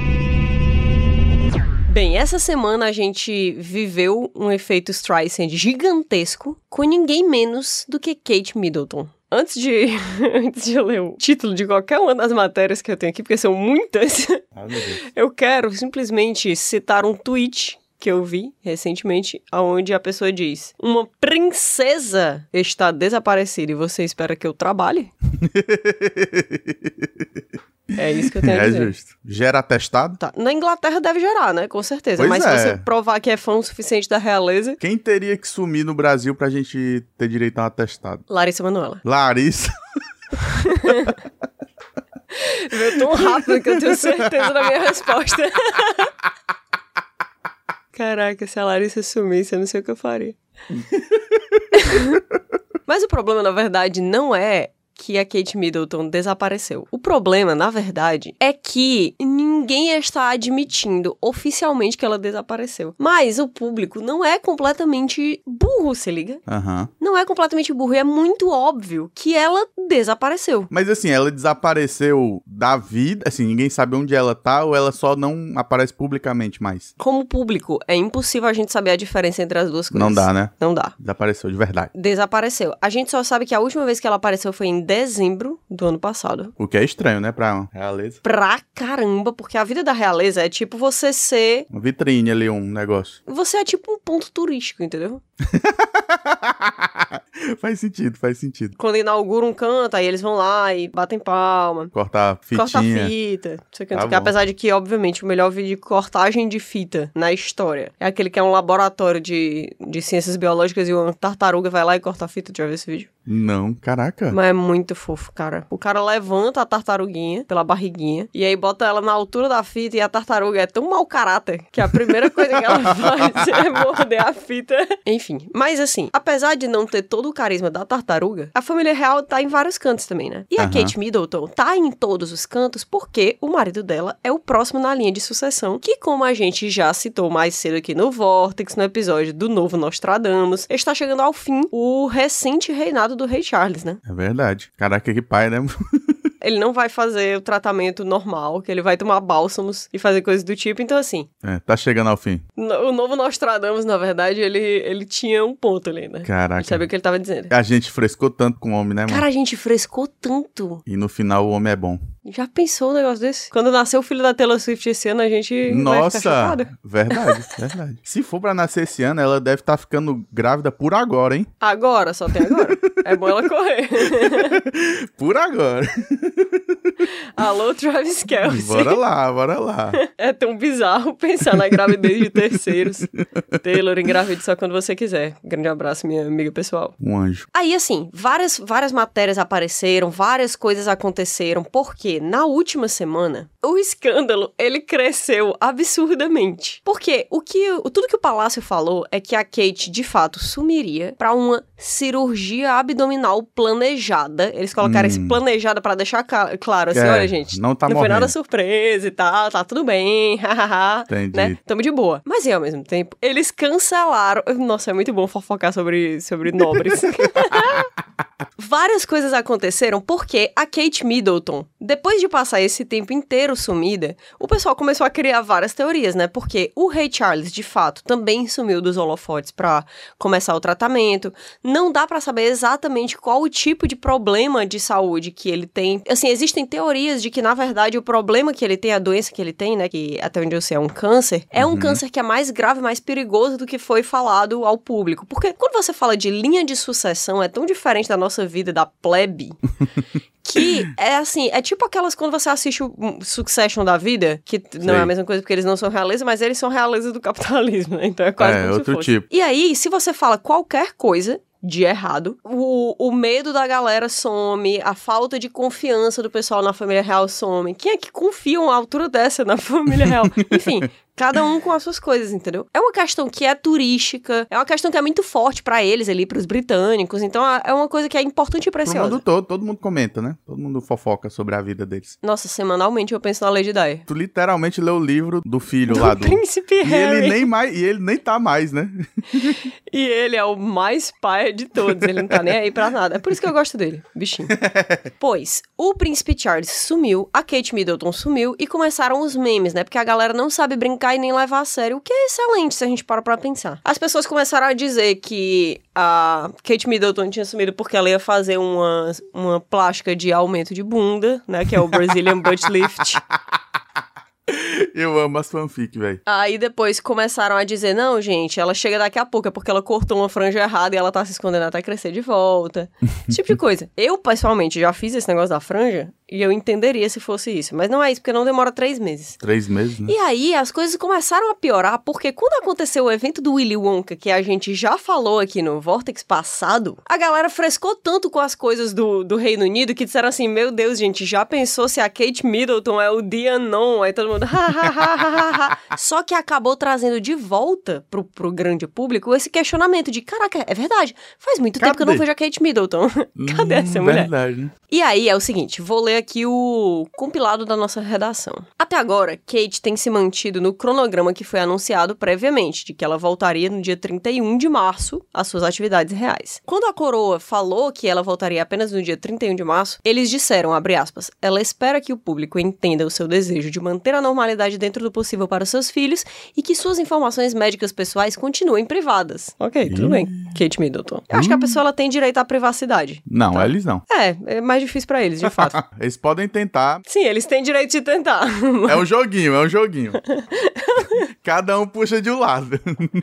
Bem, essa semana a gente viveu um efeito Streisand gigantesco com ninguém menos do que Kate Middleton. Antes de, antes de eu ler o título de qualquer uma das matérias que eu tenho aqui, porque são muitas, Ai, meu Deus. eu quero simplesmente citar um tweet que eu vi recentemente, onde a pessoa diz: uma princesa está desaparecida e você espera que eu trabalhe? É isso que eu tenho a É dizer. justo. Gera atestado? Tá. Na Inglaterra deve gerar, né? Com certeza. Pois Mas é. se você provar que é fã o suficiente da realeza... Quem teria que sumir no Brasil pra gente ter direito a um atestado? Larissa Manoela. Larissa. Veio tão rápido que eu tenho certeza da minha resposta. Caraca, se a Larissa sumisse, eu não sei o que eu faria. Mas o problema, na verdade, não é que a Kate Middleton desapareceu. O problema, na verdade, é que ninguém está admitindo oficialmente que ela desapareceu. Mas o público não é completamente burro, se liga? Aham. Não é completamente burro, e é muito óbvio que ela desapareceu. Mas assim, ela desapareceu da vida, assim, ninguém sabe onde ela tá ou ela só não aparece publicamente mais? Como público, é impossível a gente saber a diferença entre as duas coisas. Não dá, né? Não dá. Desapareceu de verdade. Desapareceu. A gente só sabe que a última vez que ela apareceu foi em dezembro do ano passado. O que é estranho, né, pra realeza. Pra caramba, porque porque a vida da realeza é tipo você ser... Uma vitrine ali, um negócio. Você é tipo um ponto turístico, entendeu? Faz sentido, faz sentido. Quando inaugura um canto, aí eles vão lá e batem palma. Cortar fitinha. Corta a fita. Não sei o que, não sei o que. Tá Apesar de que, obviamente, o melhor vídeo de cortagem de fita na história é aquele que é um laboratório de, de ciências biológicas e uma tartaruga vai lá e corta a fita. Já viu esse vídeo? Não, caraca. Mas é muito fofo, cara. O cara levanta a tartaruguinha pela barriguinha e aí bota ela na altura da fita e a tartaruga é tão mau caráter que a primeira coisa que ela faz é morder a fita. Enfim, mas assim, apesar de não ter todo o carisma da tartaruga, a família real tá em vários cantos também, né? E a Aham. Kate Middleton tá em todos os cantos porque o marido dela é o próximo na linha de sucessão, que como a gente já citou mais cedo aqui no Vortex, no episódio do novo Nostradamus, está chegando ao fim o recente reinado do rei Charles, né? É verdade. Caraca, que pai, né? Ele não vai fazer o tratamento normal, que ele vai tomar bálsamos e fazer coisas do tipo, então assim... É, tá chegando ao fim. O novo Nostradamus, na verdade, ele, ele tinha um ponto ali, né? Caraca. Ele sabia o que ele tava dizendo. A gente frescou tanto com o homem, né, mano? Cara, a gente frescou tanto. E no final o homem é bom. Já pensou um negócio desse? Quando nasceu o filho da Taylor Swift esse ano, a gente Nossa, vai ficar chocado. verdade, verdade. Se for pra nascer esse ano, ela deve estar ficando grávida por agora, hein? Agora, só tem agora. É bom ela correr. Por agora. Alô, Travis Kelce. Bora lá, bora lá. É tão bizarro pensar na gravidez de terceiros. Taylor, engravide só quando você quiser. Grande abraço, minha amiga pessoal. Um anjo. Aí, assim, várias, várias matérias apareceram, várias coisas aconteceram, porque na última semana, o escândalo, ele cresceu absurdamente. Porque o que, o, tudo que o Palácio falou é que a Kate, de fato, sumiria pra uma cirurgia abdominal planejada. Eles colocaram Hum. esse planejada pra deixar ca- claro, assim, É, olha, gente, não tá não foi morrendo. nada surpresa e tal, tá tudo bem, hahaha, Entendi. né? Tamo de boa. Mas e ao mesmo tempo, eles cancelaram... Nossa, é muito bom fofocar sobre, sobre nobres. Várias coisas aconteceram porque a Kate Middleton, depois de passar esse tempo inteiro sumida, o pessoal começou a criar várias teorias, né? Porque o rei Charles, de fato, também sumiu dos holofotes pra começar o tratamento. Não dá pra saber exatamente qual o tipo de problema de saúde que ele tem. Assim, existem teorias de que, na verdade, o problema que ele tem, a doença que ele tem, né? Que até onde eu sei é um câncer, é um Uhum. câncer que é mais grave, mais perigoso do que foi falado ao público. Porque quando você fala de linha de sucessão, é tão diferente da nossa vida, da plebe, que é assim, é tipo aquelas quando você assiste o Succession da vida, que não Sei. é a mesma coisa porque eles não são realeza, mas eles são realeza do capitalismo, né? Então é quase É, como outro se fosse. tipo. E aí, se você fala qualquer coisa de errado, o, o medo da galera some, a falta de confiança do pessoal na família real some. Quem é que confia uma altura dessa na família real? Enfim, cada um com as suas coisas, entendeu? É uma questão que é turística, é uma questão que é muito forte pra eles ali, pros britânicos, então é uma coisa que é importante e Pro preciosa. mundo todo, todo mundo comenta, né? Todo mundo fofoca sobre a vida deles. Nossa, semanalmente eu penso na Lady Di. Tu literalmente leu o livro do filho Do lá do... Príncipe E Harry. ele, nem mais, e ele nem tá mais, né? E ele é o mais pai de todos, ele não tá nem aí pra nada. É por isso que eu gosto dele, bichinho. Pois, o Príncipe Charles sumiu, a Kate Middleton sumiu e começaram os memes, né? Porque a galera não sabe brincar e nem levar a sério, o que é excelente se a gente para pra pensar. As pessoas começaram a dizer que a Kate Middleton tinha sumido porque ela ia fazer uma, uma plástica de aumento de bunda, né? Que é o Brazilian Butt Lift. Eu amo as fanfic, velho. Aí depois começaram a dizer, não, gente, ela chega daqui a pouco, é porque ela cortou uma franja errada e ela tá se escondendo até crescer de volta. Esse tipo de coisa. Eu, pessoalmente, já fiz esse negócio da franja e eu entenderia se fosse isso. Mas não é isso, porque não demora três meses. Três meses, né? E aí, as coisas começaram a piorar, porque quando aconteceu o evento do Willy Wonka, que a gente já falou aqui no Vortex passado, a galera frescou tanto com as coisas do, do Reino Unido que disseram assim, meu Deus, gente, já pensou se a Kate Middleton é o The Unknown? Aí todo mundo, ha, ha, ha, ha, ha. Só que acabou trazendo de volta pro, pro grande público esse questionamento de, caraca, é verdade, faz muito tempo que eu não Cadê? vejo a Kate Middleton. Cadê Hum, essa mulher? Verdade, né? E aí é o seguinte, vou ler aqui o compilado da nossa redação. Até agora, Kate tem se mantido no cronograma que foi anunciado previamente, de que ela voltaria no dia trinta e um de março às suas atividades reais. Quando a coroa falou que ela voltaria apenas no dia trinta e um de março, eles disseram, abre aspas, ela espera que o público entenda o seu desejo de manter a normalidade dentro do possível para os seus filhos e que suas informações médicas pessoais continuem privadas. Ok, tudo Ih. bem, Kate Middleton. Eu acho que a pessoa ela tem direito à privacidade. Não, Tá. eles não. É, é mais difícil pra eles, de fato. Eles podem tentar. Sim, eles têm direito de tentar. É um joguinho, é um joguinho. Cada um puxa de um lado.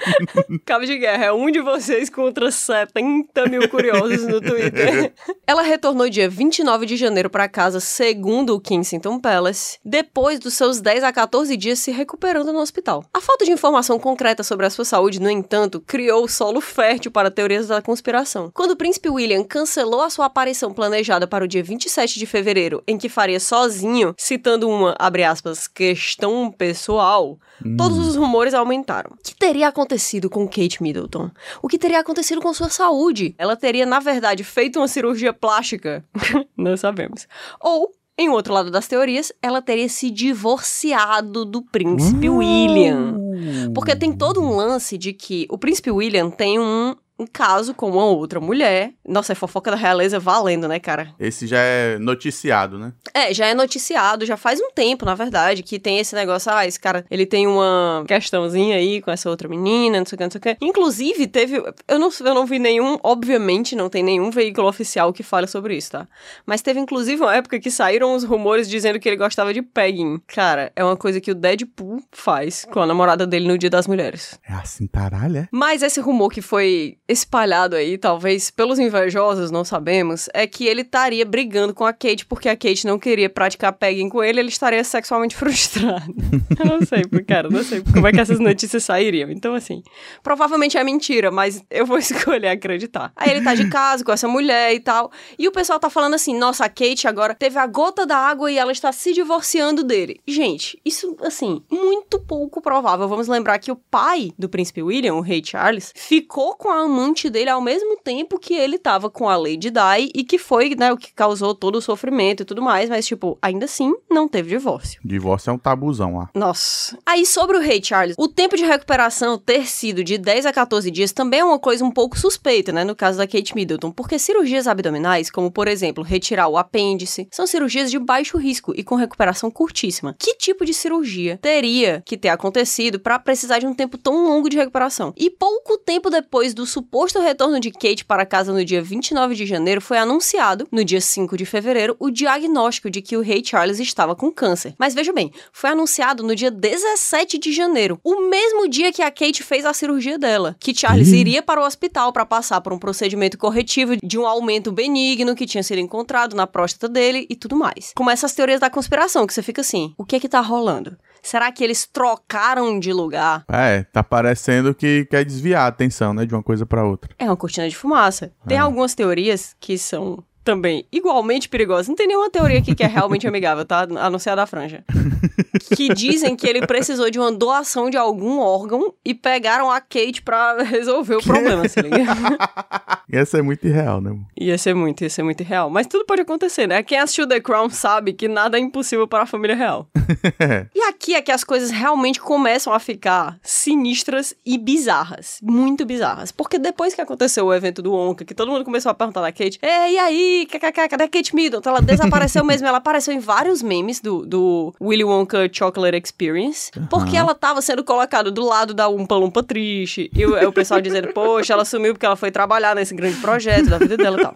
Cabo de guerra, é um de vocês contra setenta mil curiosos no Twitter. Ela retornou dia vinte e nove de janeiro para casa, segundo o Kensington Palace, depois dos seus dez a quatorze dias se recuperando no hospital. A falta de informação concreta sobre a sua saúde, no entanto, criou solo fértil para teorias da conspiração. Quando o príncipe William cancelou a sua aparição planejada para o dia vinte e sete de fevereiro, em que faria sozinho, citando uma, abre aspas, questão pessoal, hum. todos os rumores aumentaram. O que teria acontecido com Kate Middleton? O que teria acontecido com sua saúde? Ela teria, na verdade, feito uma cirurgia plástica? Não sabemos. Ou, em outro lado das teorias, ela teria se divorciado do príncipe uh. William. Porque tem todo um lance de que o príncipe William tem um... um caso com uma outra mulher. Nossa, é fofoca da realeza valendo, né, cara? Esse já é noticiado, né? É, já é noticiado, já faz um tempo, na verdade, que tem esse negócio, ah, esse cara, ele tem uma questãozinha aí com essa outra menina, não sei o que, não sei o que. Inclusive, teve, eu não, eu não vi nenhum, obviamente não tem nenhum veículo oficial que fale sobre isso, tá? Mas teve, inclusive, uma época que saíram os rumores dizendo que ele gostava de pegging. Cara, é uma coisa que o Deadpool faz com a namorada dele no Dia das Mulheres. É assim, caralho, é? Mas esse rumor que foi espalhado aí, talvez pelos invejosos, não sabemos, é que ele estaria brigando com a Kate porque a Kate não queria praticar pegging com ele, ele estaria sexualmente frustrado. Eu não sei, cara, não sei como é que essas notícias sairiam. Então, assim, provavelmente é mentira, mas eu vou escolher acreditar. Aí ele tá de casa com essa mulher e tal, e o pessoal tá falando assim, nossa, a Kate agora teve a gota da água e ela está se divorciando dele. Gente, isso, assim, muito pouco provável. Vamos lembrar que o pai do príncipe William, o rei Charles, ficou com a amante dele ao mesmo tempo que ele tava com a Lady Di e que foi, né, o que causou todo o sofrimento e tudo mais, mas, tipo, ainda assim, não teve divórcio. Divórcio é um tabuzão lá. Nossa. Aí, sobre o rei Charles, o tempo de recuperação ter sido de dez a quatorze dias também é uma coisa um pouco suspeita, né, no caso da Kate Middleton, porque cirurgias abdominais, como, por exemplo, retirar o apêndice, são cirurgias de baixo risco e com recuperação curtíssima. Que tipo de cirurgia teria que ter acontecido pra precisar de um tempo tão longo de recuperação? E pouco tempo depois do suposto retorno de Kate para casa no dia vinte e nove de janeiro, foi anunciado, no dia cinco de fevereiro, o diagnóstico de que o rei Charles estava com câncer. Mas veja bem, foi anunciado no dia dezessete de janeiro, o mesmo dia que a Kate fez a cirurgia dela, que Charles uhum. iria para o hospital para passar por um procedimento corretivo de um aumento benigno que tinha sido encontrado na próstata dele e tudo mais. Começa as teorias da conspiração, que você fica assim, o que é que tá rolando? Será que eles trocaram de lugar? É, tá parecendo que quer desviar a atenção, né, de uma coisa pra outra. É uma cortina de fumaça. Tem é. algumas teorias que são também igualmente perigosas. Não tem nenhuma teoria aqui que é realmente amigável, tá? A não ser a da franja. Que dizem que ele precisou de uma doação de algum órgão e pegaram a Kate pra resolver o problema, se liga? Ia ser muito irreal, né? Ia ser muito, ia ser muito irreal. Mas tudo pode acontecer, né? Quem assistiu The Crown sabe que nada é impossível para a família real. E aqui é que as coisas realmente começam a ficar sinistras e bizarras. Muito bizarras. Porque depois que aconteceu o evento do Wonka, que todo mundo começou a perguntar da Kate, é, e aí? Cadê a Kate Middleton? Ela desapareceu mesmo. Ela apareceu em vários memes do, do Willy Wonka Chocolate Experience, uhum. porque ela tava sendo colocada do lado da Umpa Lumpa triste. E o, o pessoal dizendo, poxa, ela sumiu porque ela foi trabalhar nesse grande projeto da vida dela e tal.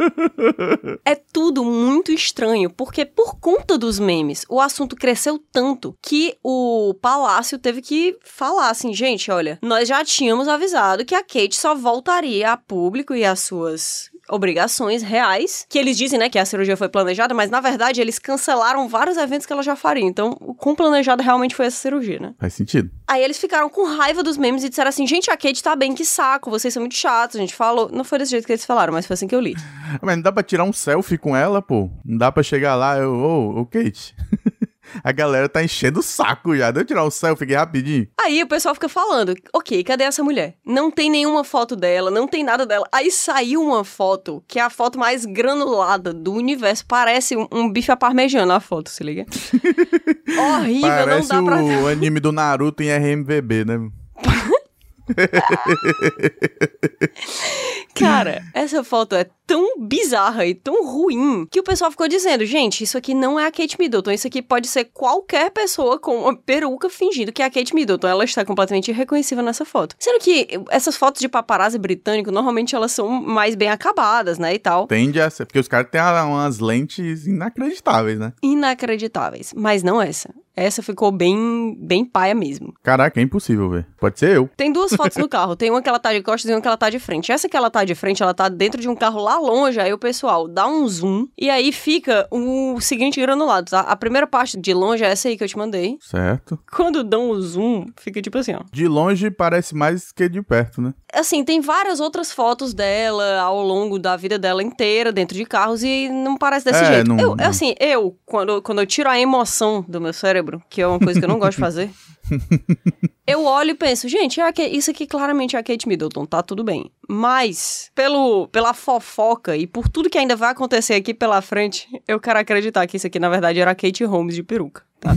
É tudo muito estranho, porque por conta dos memes, o assunto cresceu tanto que o palácio teve que falar assim, gente, olha, nós já tínhamos avisado que a Kate só voltaria a público e às suas obrigações reais, que eles dizem, né, que a cirurgia foi planejada, mas na verdade eles cancelaram vários eventos que ela já faria, então o quão planejada realmente foi essa cirurgia, né? Faz sentido. Aí eles ficaram com raiva dos memes e disseram assim, gente, a Kate tá bem, que saco, vocês são muito chatos, a gente falou, não foi desse jeito que eles falaram, mas foi assim que eu li. Mas não dá pra tirar um selfie com ela, pô? Não dá pra chegar lá, eu, ô, ô, Kate... A galera tá enchendo o saco já. Deixa eu tirar um selfie aqui rapidinho. Aí o pessoal fica falando, ok, cadê essa mulher? Não tem nenhuma foto dela, não tem nada dela. Aí saiu uma foto, que é a foto mais granulada do universo. Parece um, um bife à parmegiana a foto, se liga? Horrível, parece não dá pra... Parece o anime do Naruto em R M V B, né? Cara, essa foto é tão bizarra e tão ruim que o pessoal ficou dizendo, gente, isso aqui não é a Kate Middleton, isso aqui pode ser qualquer pessoa com uma peruca fingindo que é a Kate Middleton. Ela está completamente irreconhecível nessa foto. Sendo que essas fotos de paparazzi britânico, normalmente elas são mais bem acabadas, né, e tal. Tende a ser, porque os caras têm umas lentes inacreditáveis, né? Inacreditáveis, mas não essa. Essa ficou bem, bem paia mesmo. Caraca, é impossível, velho. Pode ser eu. Tem duas fotos no carro. Tem uma que ela tá de costas e uma que ela tá de frente. Essa que ela tá de frente, ela tá dentro de um carro lá longe. Aí o pessoal dá um zoom e aí fica o seguinte granulado, tá? A primeira parte de longe é essa aí que eu te mandei. Certo. Quando dão o zoom, fica tipo assim, ó. De longe parece mais que de perto, né? Assim, tem várias outras fotos dela ao longo da vida dela inteira dentro de carros e não parece desse É, jeito. não- eu, não. assim, eu quando, quando eu tiro a emoção do meu cérebro, que é uma coisa que eu não gosto de fazer, eu olho e penso, gente, é a Ka- isso aqui claramente é a Kate Middleton, tá tudo bem. Mas, pelo, pela fofoca e por tudo que ainda vai acontecer aqui pela frente, eu quero acreditar que isso aqui, na verdade, era a Kate Holmes de peruca, tá?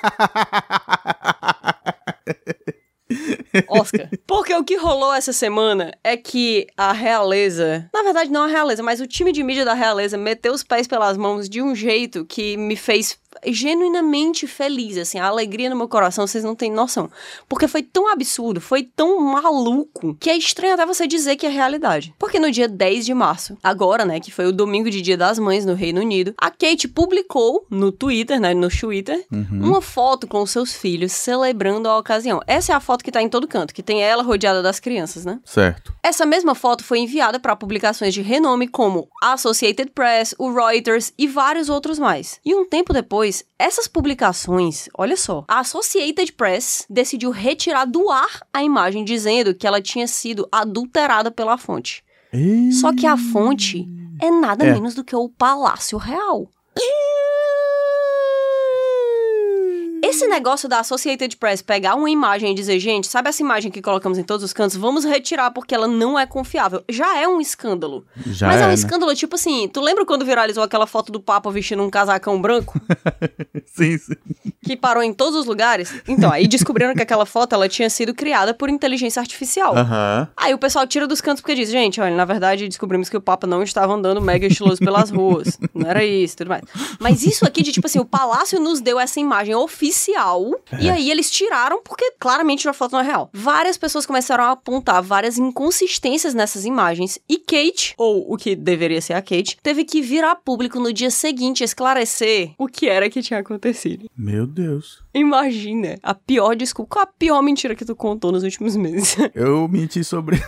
Oscar. Porque o que rolou essa semana é que a realeza, na verdade não a realeza, mas o time de mídia da realeza meteu os pés pelas mãos de um jeito que me fez genuinamente feliz, assim, a alegria no meu coração, vocês não têm noção. Porque foi tão absurdo, foi tão maluco, que é estranho até você dizer que é realidade. Porque no dia dez de março, agora, né, que foi o domingo de Dia das Mães no Reino Unido, a Kate publicou no Twitter, né, no Twitter, Uhum. uma foto com os seus filhos celebrando a ocasião. Essa é a foto que tá em todo canto, que tem ela rodeada das crianças, né? Certo. Essa mesma foto foi enviada para publicações de renome como a Associated Press, o Reuters e vários outros mais. E um tempo depois, essas publicações, olha só, a Associated Press decidiu retirar do ar a imagem dizendo que ela tinha sido adulterada pela fonte. E... Só que a fonte é nada É. menos do que o Palácio Real. Esse negócio da Associated Press pegar uma imagem e dizer, gente, sabe essa imagem que colocamos em todos os cantos? Vamos retirar porque ela não é confiável. Já é um escândalo. Já Mas é, é, um né? escândalo tipo assim, tu lembra quando viralizou aquela foto do Papa vestindo um casacão branco? Sim, sim. Que parou em todos os lugares? Então, aí descobriram que aquela foto, ela tinha sido criada por inteligência artificial. Aham. Aí o pessoal tira dos cantos porque diz, gente, olha, na verdade descobrimos que o Papa não estava andando mega estiloso pelas ruas. Não era isso, tudo mais. Mas isso aqui de, tipo assim, o Palácio nos deu essa imagem oficial e aí eles tiraram porque claramente a foto não é real. Várias pessoas começaram a apontar várias inconsistências nessas imagens e Kate, ou o que deveria ser a Kate, teve que vir a público no dia seguinte esclarecer o que era que tinha acontecido. Meu Deus. Imagina, a pior desculpa, qual a pior mentira que tu contou nos últimos meses? Eu menti sobre...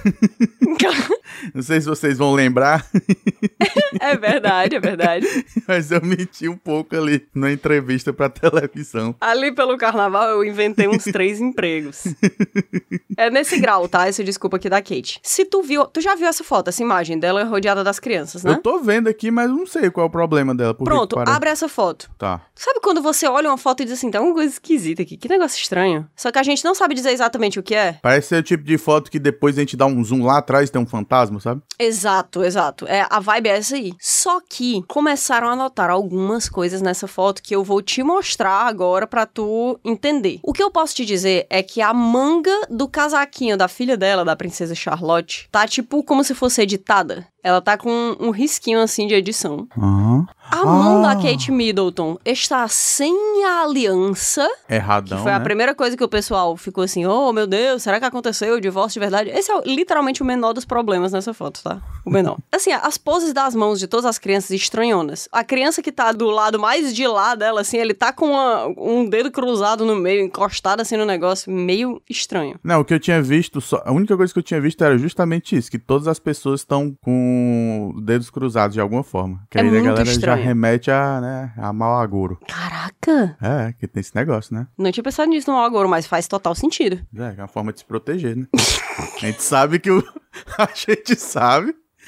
Não sei se vocês vão lembrar, É verdade, é verdade. mas eu menti um pouco ali na entrevista pra televisão. Ali pelo carnaval eu inventei uns três empregos. É nesse grau, tá? Essa desculpa aqui da Kate. Se tu viu, tu já viu essa foto, essa imagem dela rodeada das crianças, né? Eu tô vendo aqui, mas não sei qual é o problema dela. por que Pronto, que parece- abre essa foto. Tá. Sabe quando você olha uma foto e diz assim, tem alguma coisa esquisita aqui, que negócio estranho. Só que a gente não sabe dizer exatamente o que é. Parece ser o tipo de foto que depois a gente dá um zoom lá atrás e tem um fantasma, sabe? Exato, exato. É, a vibe é essa aí. Só que começaram a notar algumas coisas nessa foto que eu vou te mostrar agora pra tu entender. O que eu posso te dizer é que a manga do casaquinho da filha dela, da princesa Charlotte, tá tipo como se fosse editada. Ela tá com um risquinho assim de edição. Aham. A mão Ah. da Kate Middleton está sem a aliança. Erradão, Que foi a né? primeira coisa que o pessoal ficou assim, oh, meu Deus, será que aconteceu o divórcio de verdade? Esse é literalmente o menor dos problemas nessa foto, tá? O menor. Assim, as poses das mãos de todas as crianças estranhonas. A criança que tá do lado mais de lá dela, assim, ele tá com uma- um dedo cruzado no meio, encostado assim no negócio, meio estranho. Não, o que eu tinha visto, só, a única coisa que eu tinha visto era justamente isso, que todas as pessoas estão com dedos cruzados de alguma forma. Que É aí a muito galera estranho. já remete a, né, a mau agouro. Caraca! É, que tem esse negócio, né? Não tinha pensado nisso no agora, mas faz total sentido. É, é uma forma de se proteger, né? A gente sabe que o... A gente sabe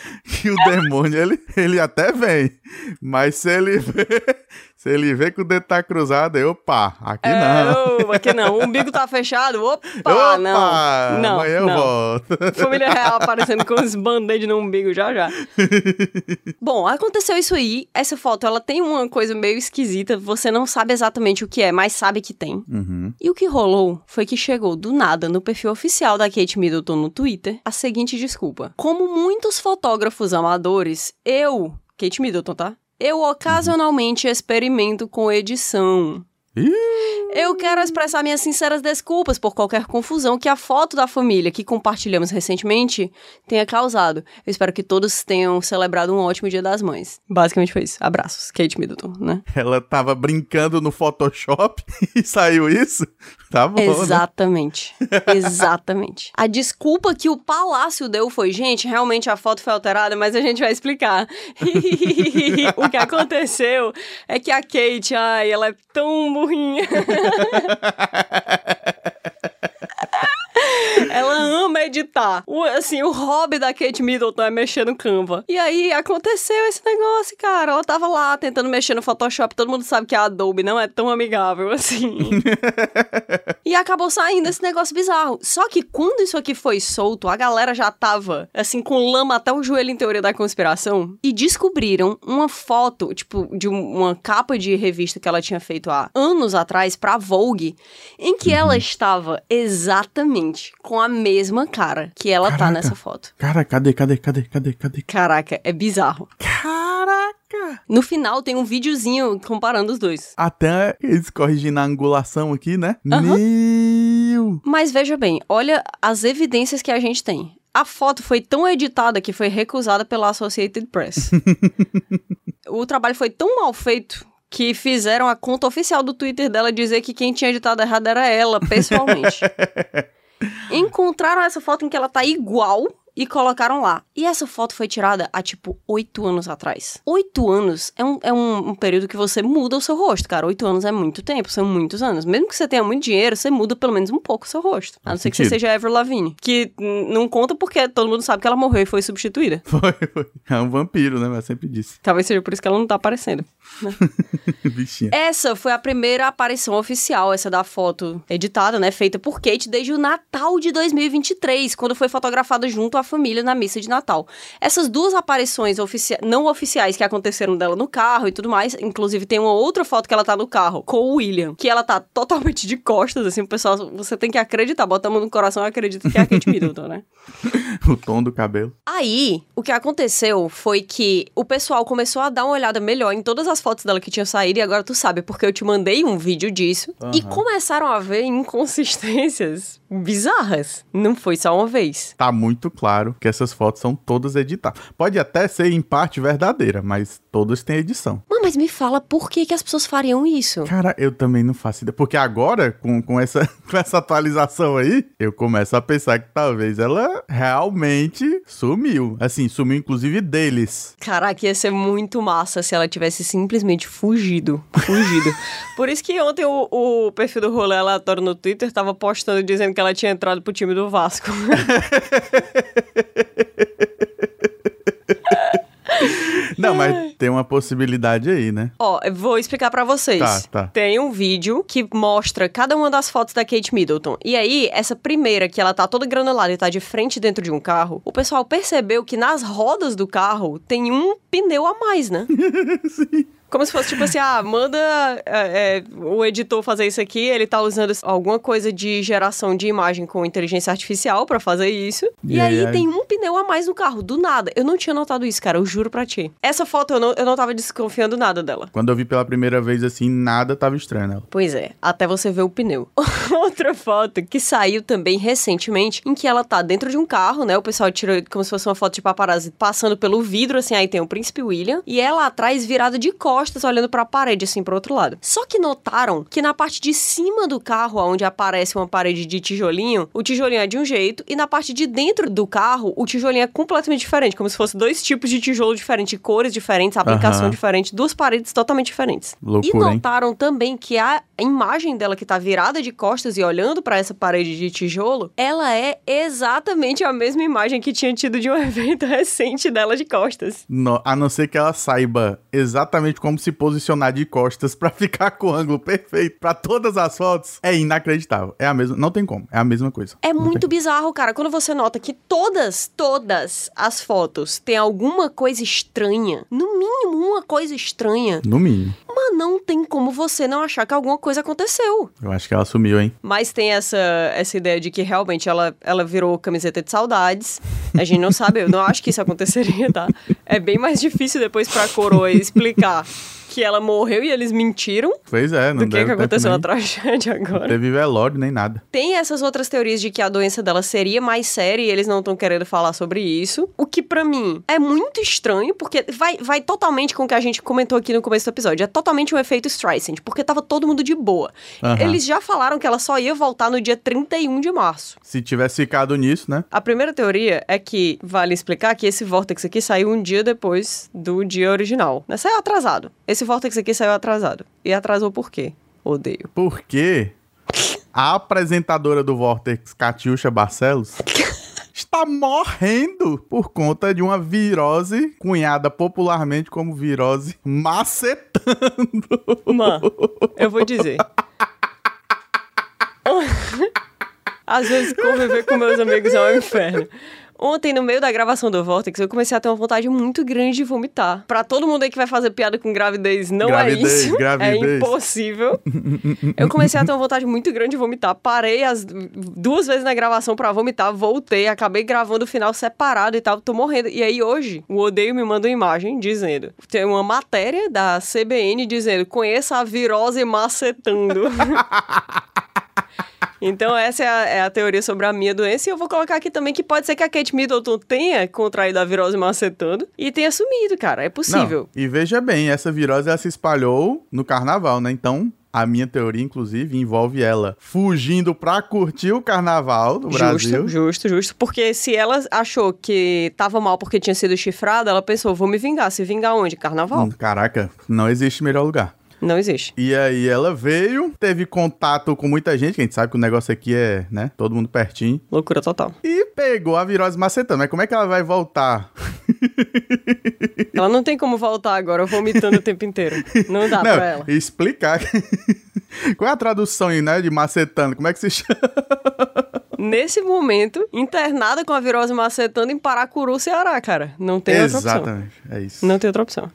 que o demônio, ele, ele até vem, mas se ele vê, se ele vê que o dedo tá cruzado, aí, opa, aqui é, não. Oh, aqui não, o umbigo tá fechado, opa, opa não, não, amanhã eu não. volto. Família real aparecendo com os band-aid no umbigo já, já. Bom, aconteceu isso aí, essa foto, ela tem uma coisa meio esquisita, você não sabe exatamente o que é, mas sabe que tem. Uhum. E o que rolou foi que chegou do nada no perfil oficial da Kate Middleton no Twitter a seguinte desculpa. Como muitos fotógrafos amadores, eu, Kate Middleton, tá? Eu ocasionalmente experimento com edição. Eu quero expressar minhas sinceras desculpas por qualquer confusão que a foto da família que compartilhamos recentemente tenha causado. Eu espero que todos tenham celebrado um ótimo Dia das Mães. Basicamente foi isso. Abraços, Kate Middleton, né? Ela tava brincando no Photoshop e saiu isso? Tá bom, Exatamente. Né? Exatamente. A desculpa que o Palácio deu foi, gente, realmente a foto foi alterada, mas a gente vai explicar. O que aconteceu é que a Kate, ai, ela é tão burrinha. Ela ama editar. O, assim, o hobby da Kate Middleton é mexer no Canva. E aí, aconteceu esse negócio, cara. Ela tava lá tentando mexer no Photoshop. Todo mundo sabe que a Adobe não é tão amigável assim. E acabou saindo esse negócio bizarro. Só que quando isso aqui foi solto, a galera já tava, assim, com lama até o joelho em teoria da conspiração. E descobriram uma foto, tipo, de um, uma capa de revista que ela tinha feito há anos atrás pra Vogue, em que uhum. ela estava exatamente com a mesma cara que ela Caraca. Tá nessa foto. Cara, cadê, cadê, cadê, cadê, cadê? Caraca, é bizarro. Caraca! No final tem um videozinho comparando os dois. Até eles corrigindo a angulação aqui, né? Uhum. Meu! Mas veja bem, olha as evidências que a gente tem. A foto foi tão editada que foi recusada pela Associated Press. O trabalho foi tão mal feito que fizeram a conta oficial do Twitter dela dizer que quem tinha editado errado era ela, pessoalmente. Encontraram essa foto em que ela tá igual e colocaram lá. E essa foto foi tirada há, tipo, oito anos atrás. Oito anos é, um, é um, um período que você muda o seu rosto, cara. Oito anos é muito tempo, são muitos anos. Mesmo que você tenha muito dinheiro, você muda pelo menos um pouco o seu rosto. A não ser que você seja Avril Lavigne. Que n- não conta porque todo mundo sabe que ela morreu e foi substituída. Foi, foi. É um vampiro, né? Mas sempre disse. Talvez seja por isso que ela não tá aparecendo. Né? Bichinha. Essa foi a primeira aparição oficial, essa da foto editada, né? Feita por Kate desde o Natal de dois mil e vinte e três, quando foi fotografada junto à família na missa de Natal. Essas duas aparições ofici- não oficiais que aconteceram dela no carro e tudo mais, inclusive tem uma outra foto que ela tá no carro com o William, que ela tá totalmente de costas, assim, o pessoal, você tem que acreditar, bota a mão no coração e acredita que é a Kate Middleton, né? O tom do cabelo. Aí, o que aconteceu foi que o pessoal começou a dar uma olhada melhor em todas as fotos dela que tinham saído, e agora tu sabe, porque eu te mandei um vídeo disso, uhum. e começaram a ver inconsistências bizarras. Não foi só uma vez. Tá muito claro que essas fotos são todas editadas. Pode até ser em parte verdadeira, mas todas têm edição. Mano, mas me fala por que, que as pessoas fariam isso? Cara, eu também não faço ideia. Porque agora, com, com, essa, com essa atualização aí, eu começo a pensar que talvez ela realmente sumiu. Assim, sumiu inclusive deles. Caraca, ia ser muito massa se ela tivesse simplesmente fugido. Fugido. Por isso que ontem o, o perfil do Rolê Aleatório no Twitter tava postando, dizendo que ela tinha entrado pro time do Vasco. Não, mas tem uma possibilidade aí, né? Ó, eu vou explicar pra vocês. Tá, tá. Tem um vídeo que mostra cada uma das fotos da Kate Middleton. E aí, essa primeira, que ela tá toda granulada e tá de frente dentro de um carro, o pessoal percebeu que nas rodas do carro tem um pneu a mais, né? Sim. Como se fosse tipo assim, ah, manda é, é, o editor fazer isso aqui, ele tá usando alguma coisa de geração de imagem com inteligência artificial pra fazer isso. E, e aí, aí tem um pneu a mais no carro, do nada. Eu não tinha notado isso, cara, eu juro pra ti. Essa foto eu não, eu não tava desconfiando nada dela. Quando eu vi pela primeira vez assim, nada tava estranho nela. Pois é, até você ver o pneu. Outra foto que saiu também recentemente, em que ela tá dentro de um carro, né? O pessoal tirou como se fosse uma foto de paparazzi passando pelo vidro, assim, aí tem o Príncipe William. E ela atrás virada de costas, olhando pra parede, assim, pro outro lado. Só que notaram que na parte de cima do carro, onde aparece uma parede de tijolinho, o tijolinho é de um jeito, e na parte de dentro do carro, o tijolinho é completamente diferente, como se fosse dois tipos de tijolo diferentes, cores diferentes, aplicação uhum. diferente, duas paredes totalmente diferentes. Loucura, e notaram hein? também que a a imagem dela que tá virada de costas e olhando pra essa parede de tijolo, ela é exatamente a mesma imagem que tinha tido de um evento recente dela de costas. No, a não ser que ela saiba exatamente como se posicionar de costas pra ficar com o ângulo perfeito pra todas as fotos, é inacreditável. É a mesma, não tem como, é a mesma coisa. É não muito tem. bizarro, cara, quando você nota que todas, todas as fotos têm alguma coisa estranha, no mínimo uma coisa estranha, No mínimo. mas não tem como você não achar que alguma coisa aconteceu. Eu acho que ela sumiu, hein? Mas tem essa, essa ideia de que realmente ela, ela virou camiseta de saudades. A gente não sabe, eu não acho que isso aconteceria, tá? É bem mais difícil depois pra coroa explicar que ela morreu e eles mentiram Pois é, não do que, deve que aconteceu na nem, tragédia agora. não teve velório nem nada. Tem essas outras teorias de que a doença dela seria mais séria e eles não estão querendo falar sobre isso. O que pra mim é muito estranho, porque vai, vai totalmente com o que a gente comentou aqui no começo do episódio. É totalmente um efeito Streisand, porque tava todo mundo de boa. Uhum. Eles já falaram que ela só ia voltar no dia trinta e um de março. Se tivesse ficado nisso, né? A primeira teoria é que, vale explicar, que esse vórtex aqui saiu um dia depois do dia original. Né? Saiu atrasado. Esse vórtex aqui saiu atrasado. E atrasou por quê? Odeio. Porque a apresentadora do Vortex, Catiuxa Barcelos, está morrendo por conta de uma virose, cunhada popularmente como virose macetando. Mano, eu vou dizer. Às vezes conviver com meus amigos é um inferno. Ontem, no meio da gravação do Vortex, eu comecei a ter uma vontade muito grande de vomitar. Pra todo mundo aí que vai fazer piada com gravidez, não Gravidez, é isso. gravidez. É impossível. Eu comecei a ter uma vontade muito grande de vomitar. Parei as duas vezes na gravação pra vomitar, voltei, acabei gravando o final separado e tal, tô morrendo. E aí hoje, o Odeio me manda uma imagem dizendo, tem uma matéria da C B N dizendo, conheça a virose macetando. Então essa é a, é a teoria sobre a minha doença. E eu vou colocar aqui também que pode ser que a Kate Middleton tenha contraído a virose macetando e tenha sumido, cara. É possível. Não, e veja bem, essa virose ela se espalhou no carnaval, né? Então, a minha teoria, inclusive, envolve ela fugindo pra curtir o carnaval do Justo, Brasil. justo, justo. Porque se ela achou que tava mal porque tinha sido chifrada, ela pensou, vou me vingar. Se vingar onde? Carnaval? Hum, Caraca, não existe melhor lugar. Não existe. E aí ela veio, teve contato com muita gente, que a gente sabe que o negócio aqui é, né, todo mundo pertinho. Loucura total. E pegou a virose macetando. Mas como é que ela vai voltar? Ela não tem como voltar agora vomitando o tempo inteiro. Não dá Não, pra ela. explicar. Qual é a tradução aí, né, de macetando? Como é que se chama? Nesse momento, internada com a virose macetando em Paracuru, Ceará, cara. Não tem outra opção. Exatamente, é isso. Não tem outra opção.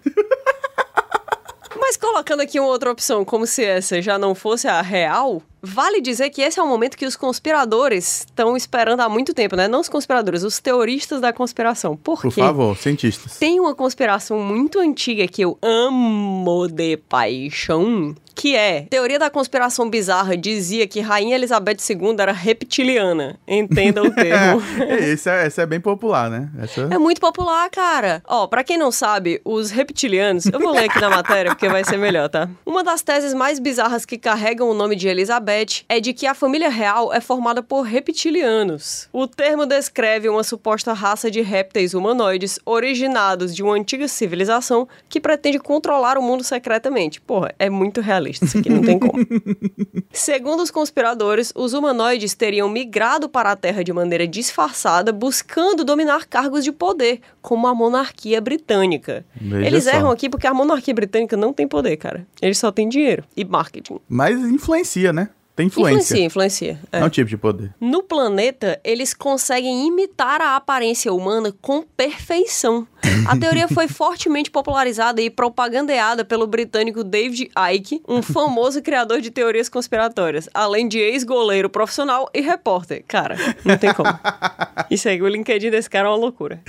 Mas colocando aqui uma outra opção, como se essa já não fosse a real, vale dizer que esse é um momento que os conspiradores estão esperando há muito tempo, né? Não os conspiradores, os teoristas da conspiração. Por quê? Por favor, cientistas. Tem uma conspiração muito antiga que eu amo de paixão, que é, teoria da conspiração bizarra dizia que Rainha Elizabeth segunda era reptiliana. Entenda o termo. Esse é, esse é bem popular, né? Essa... É muito popular, cara. Ó, pra quem não sabe, os reptilianos... Eu vou ler aqui na matéria, porque vai ser melhor, tá? Uma das teses mais bizarras que carregam o nome de Elizabeth é de que a família real é formada por reptilianos. O termo descreve uma suposta raça de répteis humanoides originados de uma antiga civilização que pretende controlar o mundo secretamente. Porra, é muito realista isso aqui, não tem como. Segundo os conspiradores, os humanoides teriam migrado para a Terra de maneira disfarçada, buscando dominar cargos de poder, como a monarquia britânica. Veja Eles só. erram aqui porque a monarquia britânica não tem poder, cara. Eles só têm dinheiro e marketing. Mas influencia, né? Tem influência. Influencia, influencia. É. É um tipo de poder. No planeta, eles conseguem imitar a aparência humana com perfeição. A teoria foi fortemente popularizada e propagandeada pelo britânico David Icke, um famoso criador de teorias conspiratórias, além de ex-goleiro profissional e repórter. Cara, não tem como. Isso aí, o LinkedIn desse cara é uma loucura.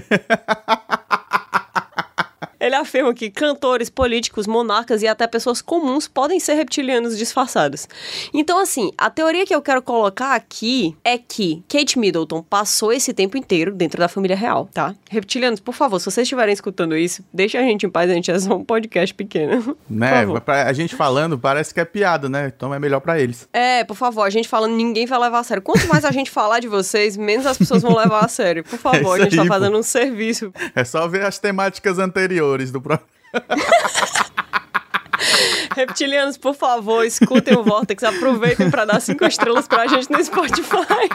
Ele afirma que cantores, políticos, monarcas e até pessoas comuns podem ser reptilianos disfarçados. Então, assim, a teoria que eu quero colocar aqui é que Kate Middleton passou esse tempo inteiro dentro da família real, tá? Reptilianos, por favor, se vocês estiverem escutando isso, deixa a gente em paz, a gente é só um podcast pequeno. Né? A gente falando parece que é piada, né? Então é melhor pra eles. É, por favor, a gente falando, ninguém vai levar a sério. Quanto mais a gente falar de vocês, menos as pessoas vão levar a sério. Por favor, É a gente aí, tá pô. fazendo um serviço. É só ver as temáticas anteriores do programa. Reptilianos, por favor, escutem o Vortex, aproveitem pra dar cinco estrelas pra gente no Spotify.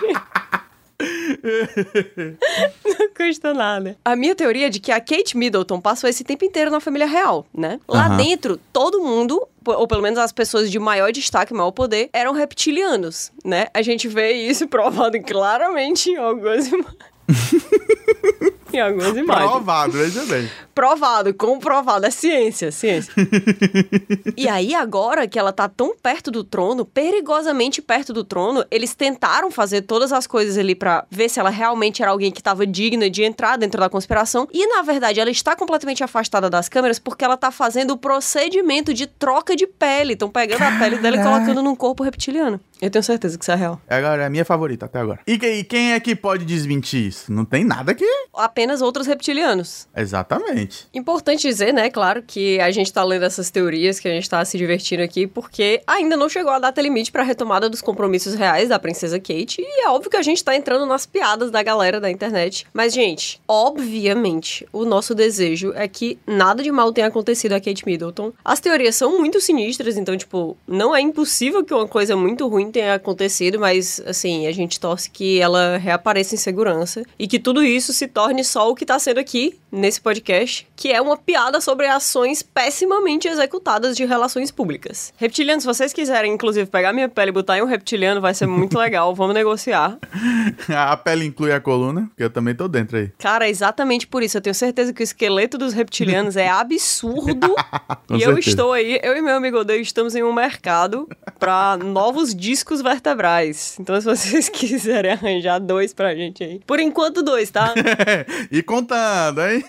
Não custa nada. A minha teoria é de que a Kate Middleton passou esse tempo inteiro na família real, né? Lá uhum. dentro, todo mundo, ou pelo menos as pessoas de maior destaque, maior poder, eram reptilianos, né? A gente vê isso provado claramente em algumas imagens. Em algumas imagens. Provado, veja bem. Provado, comprovado, é ciência, ciência. E aí, agora que ela tá tão perto do trono, perigosamente perto do trono, eles tentaram fazer todas as coisas ali pra ver se ela realmente era alguém que tava digna de entrar dentro da conspiração. E, na verdade, ela está completamente afastada das câmeras porque ela tá fazendo o procedimento de troca de pele. Estão pegando a pele dela e colocando num corpo reptiliano. Eu tenho certeza que isso é real. Agora, é a minha favorita até agora. E, e quem é que pode desmentir isso? Não tem nada que... Apenas outros reptilianos. Exatamente. Importante dizer, né, claro, que a gente tá lendo essas teorias, que a gente tá se divertindo aqui, porque ainda não chegou a data limite pra retomada dos compromissos reais da princesa Kate, e é óbvio que a gente tá entrando nas piadas da galera da internet. Mas, gente, obviamente, o nosso desejo é que nada de mal tenha acontecido a Kate Middleton. As teorias são muito sinistras, então, tipo, não é impossível que uma coisa muito ruim tenha acontecido, mas, assim, a gente torce que ela reapareça em segurança e que tudo isso se torne só o que tá sendo aqui, nesse podcast, que é uma piada sobre ações pessimamente executadas de relações públicas. Reptilianos, se vocês quiserem, inclusive, pegar minha pele e botar em um reptiliano, vai ser muito legal. Vamos negociar. A pele inclui a coluna, que eu também tô dentro aí. Cara, exatamente por isso. Eu tenho certeza que o esqueleto dos reptilianos é absurdo. e certeza. Eu estou aí, eu e meu amigo Odeio, estamos em um mercado pra novos discos vertebrais. Então, se vocês quiserem arranjar dois pra gente aí. Por enquanto, dois, tá? E contando, hein?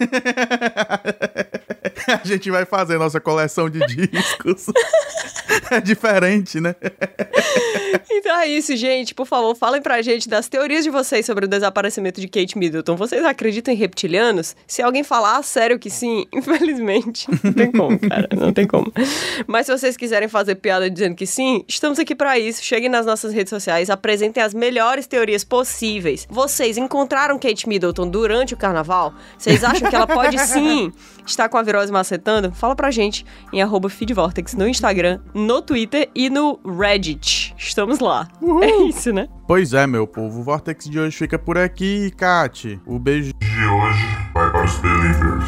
A gente vai fazer nossa coleção de discos. É diferente, né? Então é isso, gente. Por favor, falem pra gente das teorias de vocês sobre o desaparecimento de Kate Middleton. Vocês acreditam em reptilianos? Se alguém falar sério que sim, infelizmente, não tem como, cara. Não tem como. Mas se vocês quiserem fazer piada dizendo que sim, estamos aqui pra isso. Cheguem nas nossas redes sociais, apresentem as melhores teorias possíveis. Vocês encontraram Kate Middleton durante o carnaval? Vocês acham que ela pode sim estar com a virose macetando? Fala pra gente em arroba feedvortex no Instagram, no Twitter e no Reddit. Estamos lá. Uhul. É isso, né? Pois é, meu povo. O Vortex de hoje fica por aqui. Kate, o beijo de hoje vai para os Believers.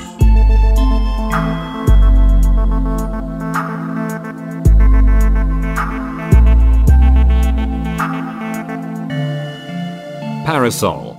Parasol.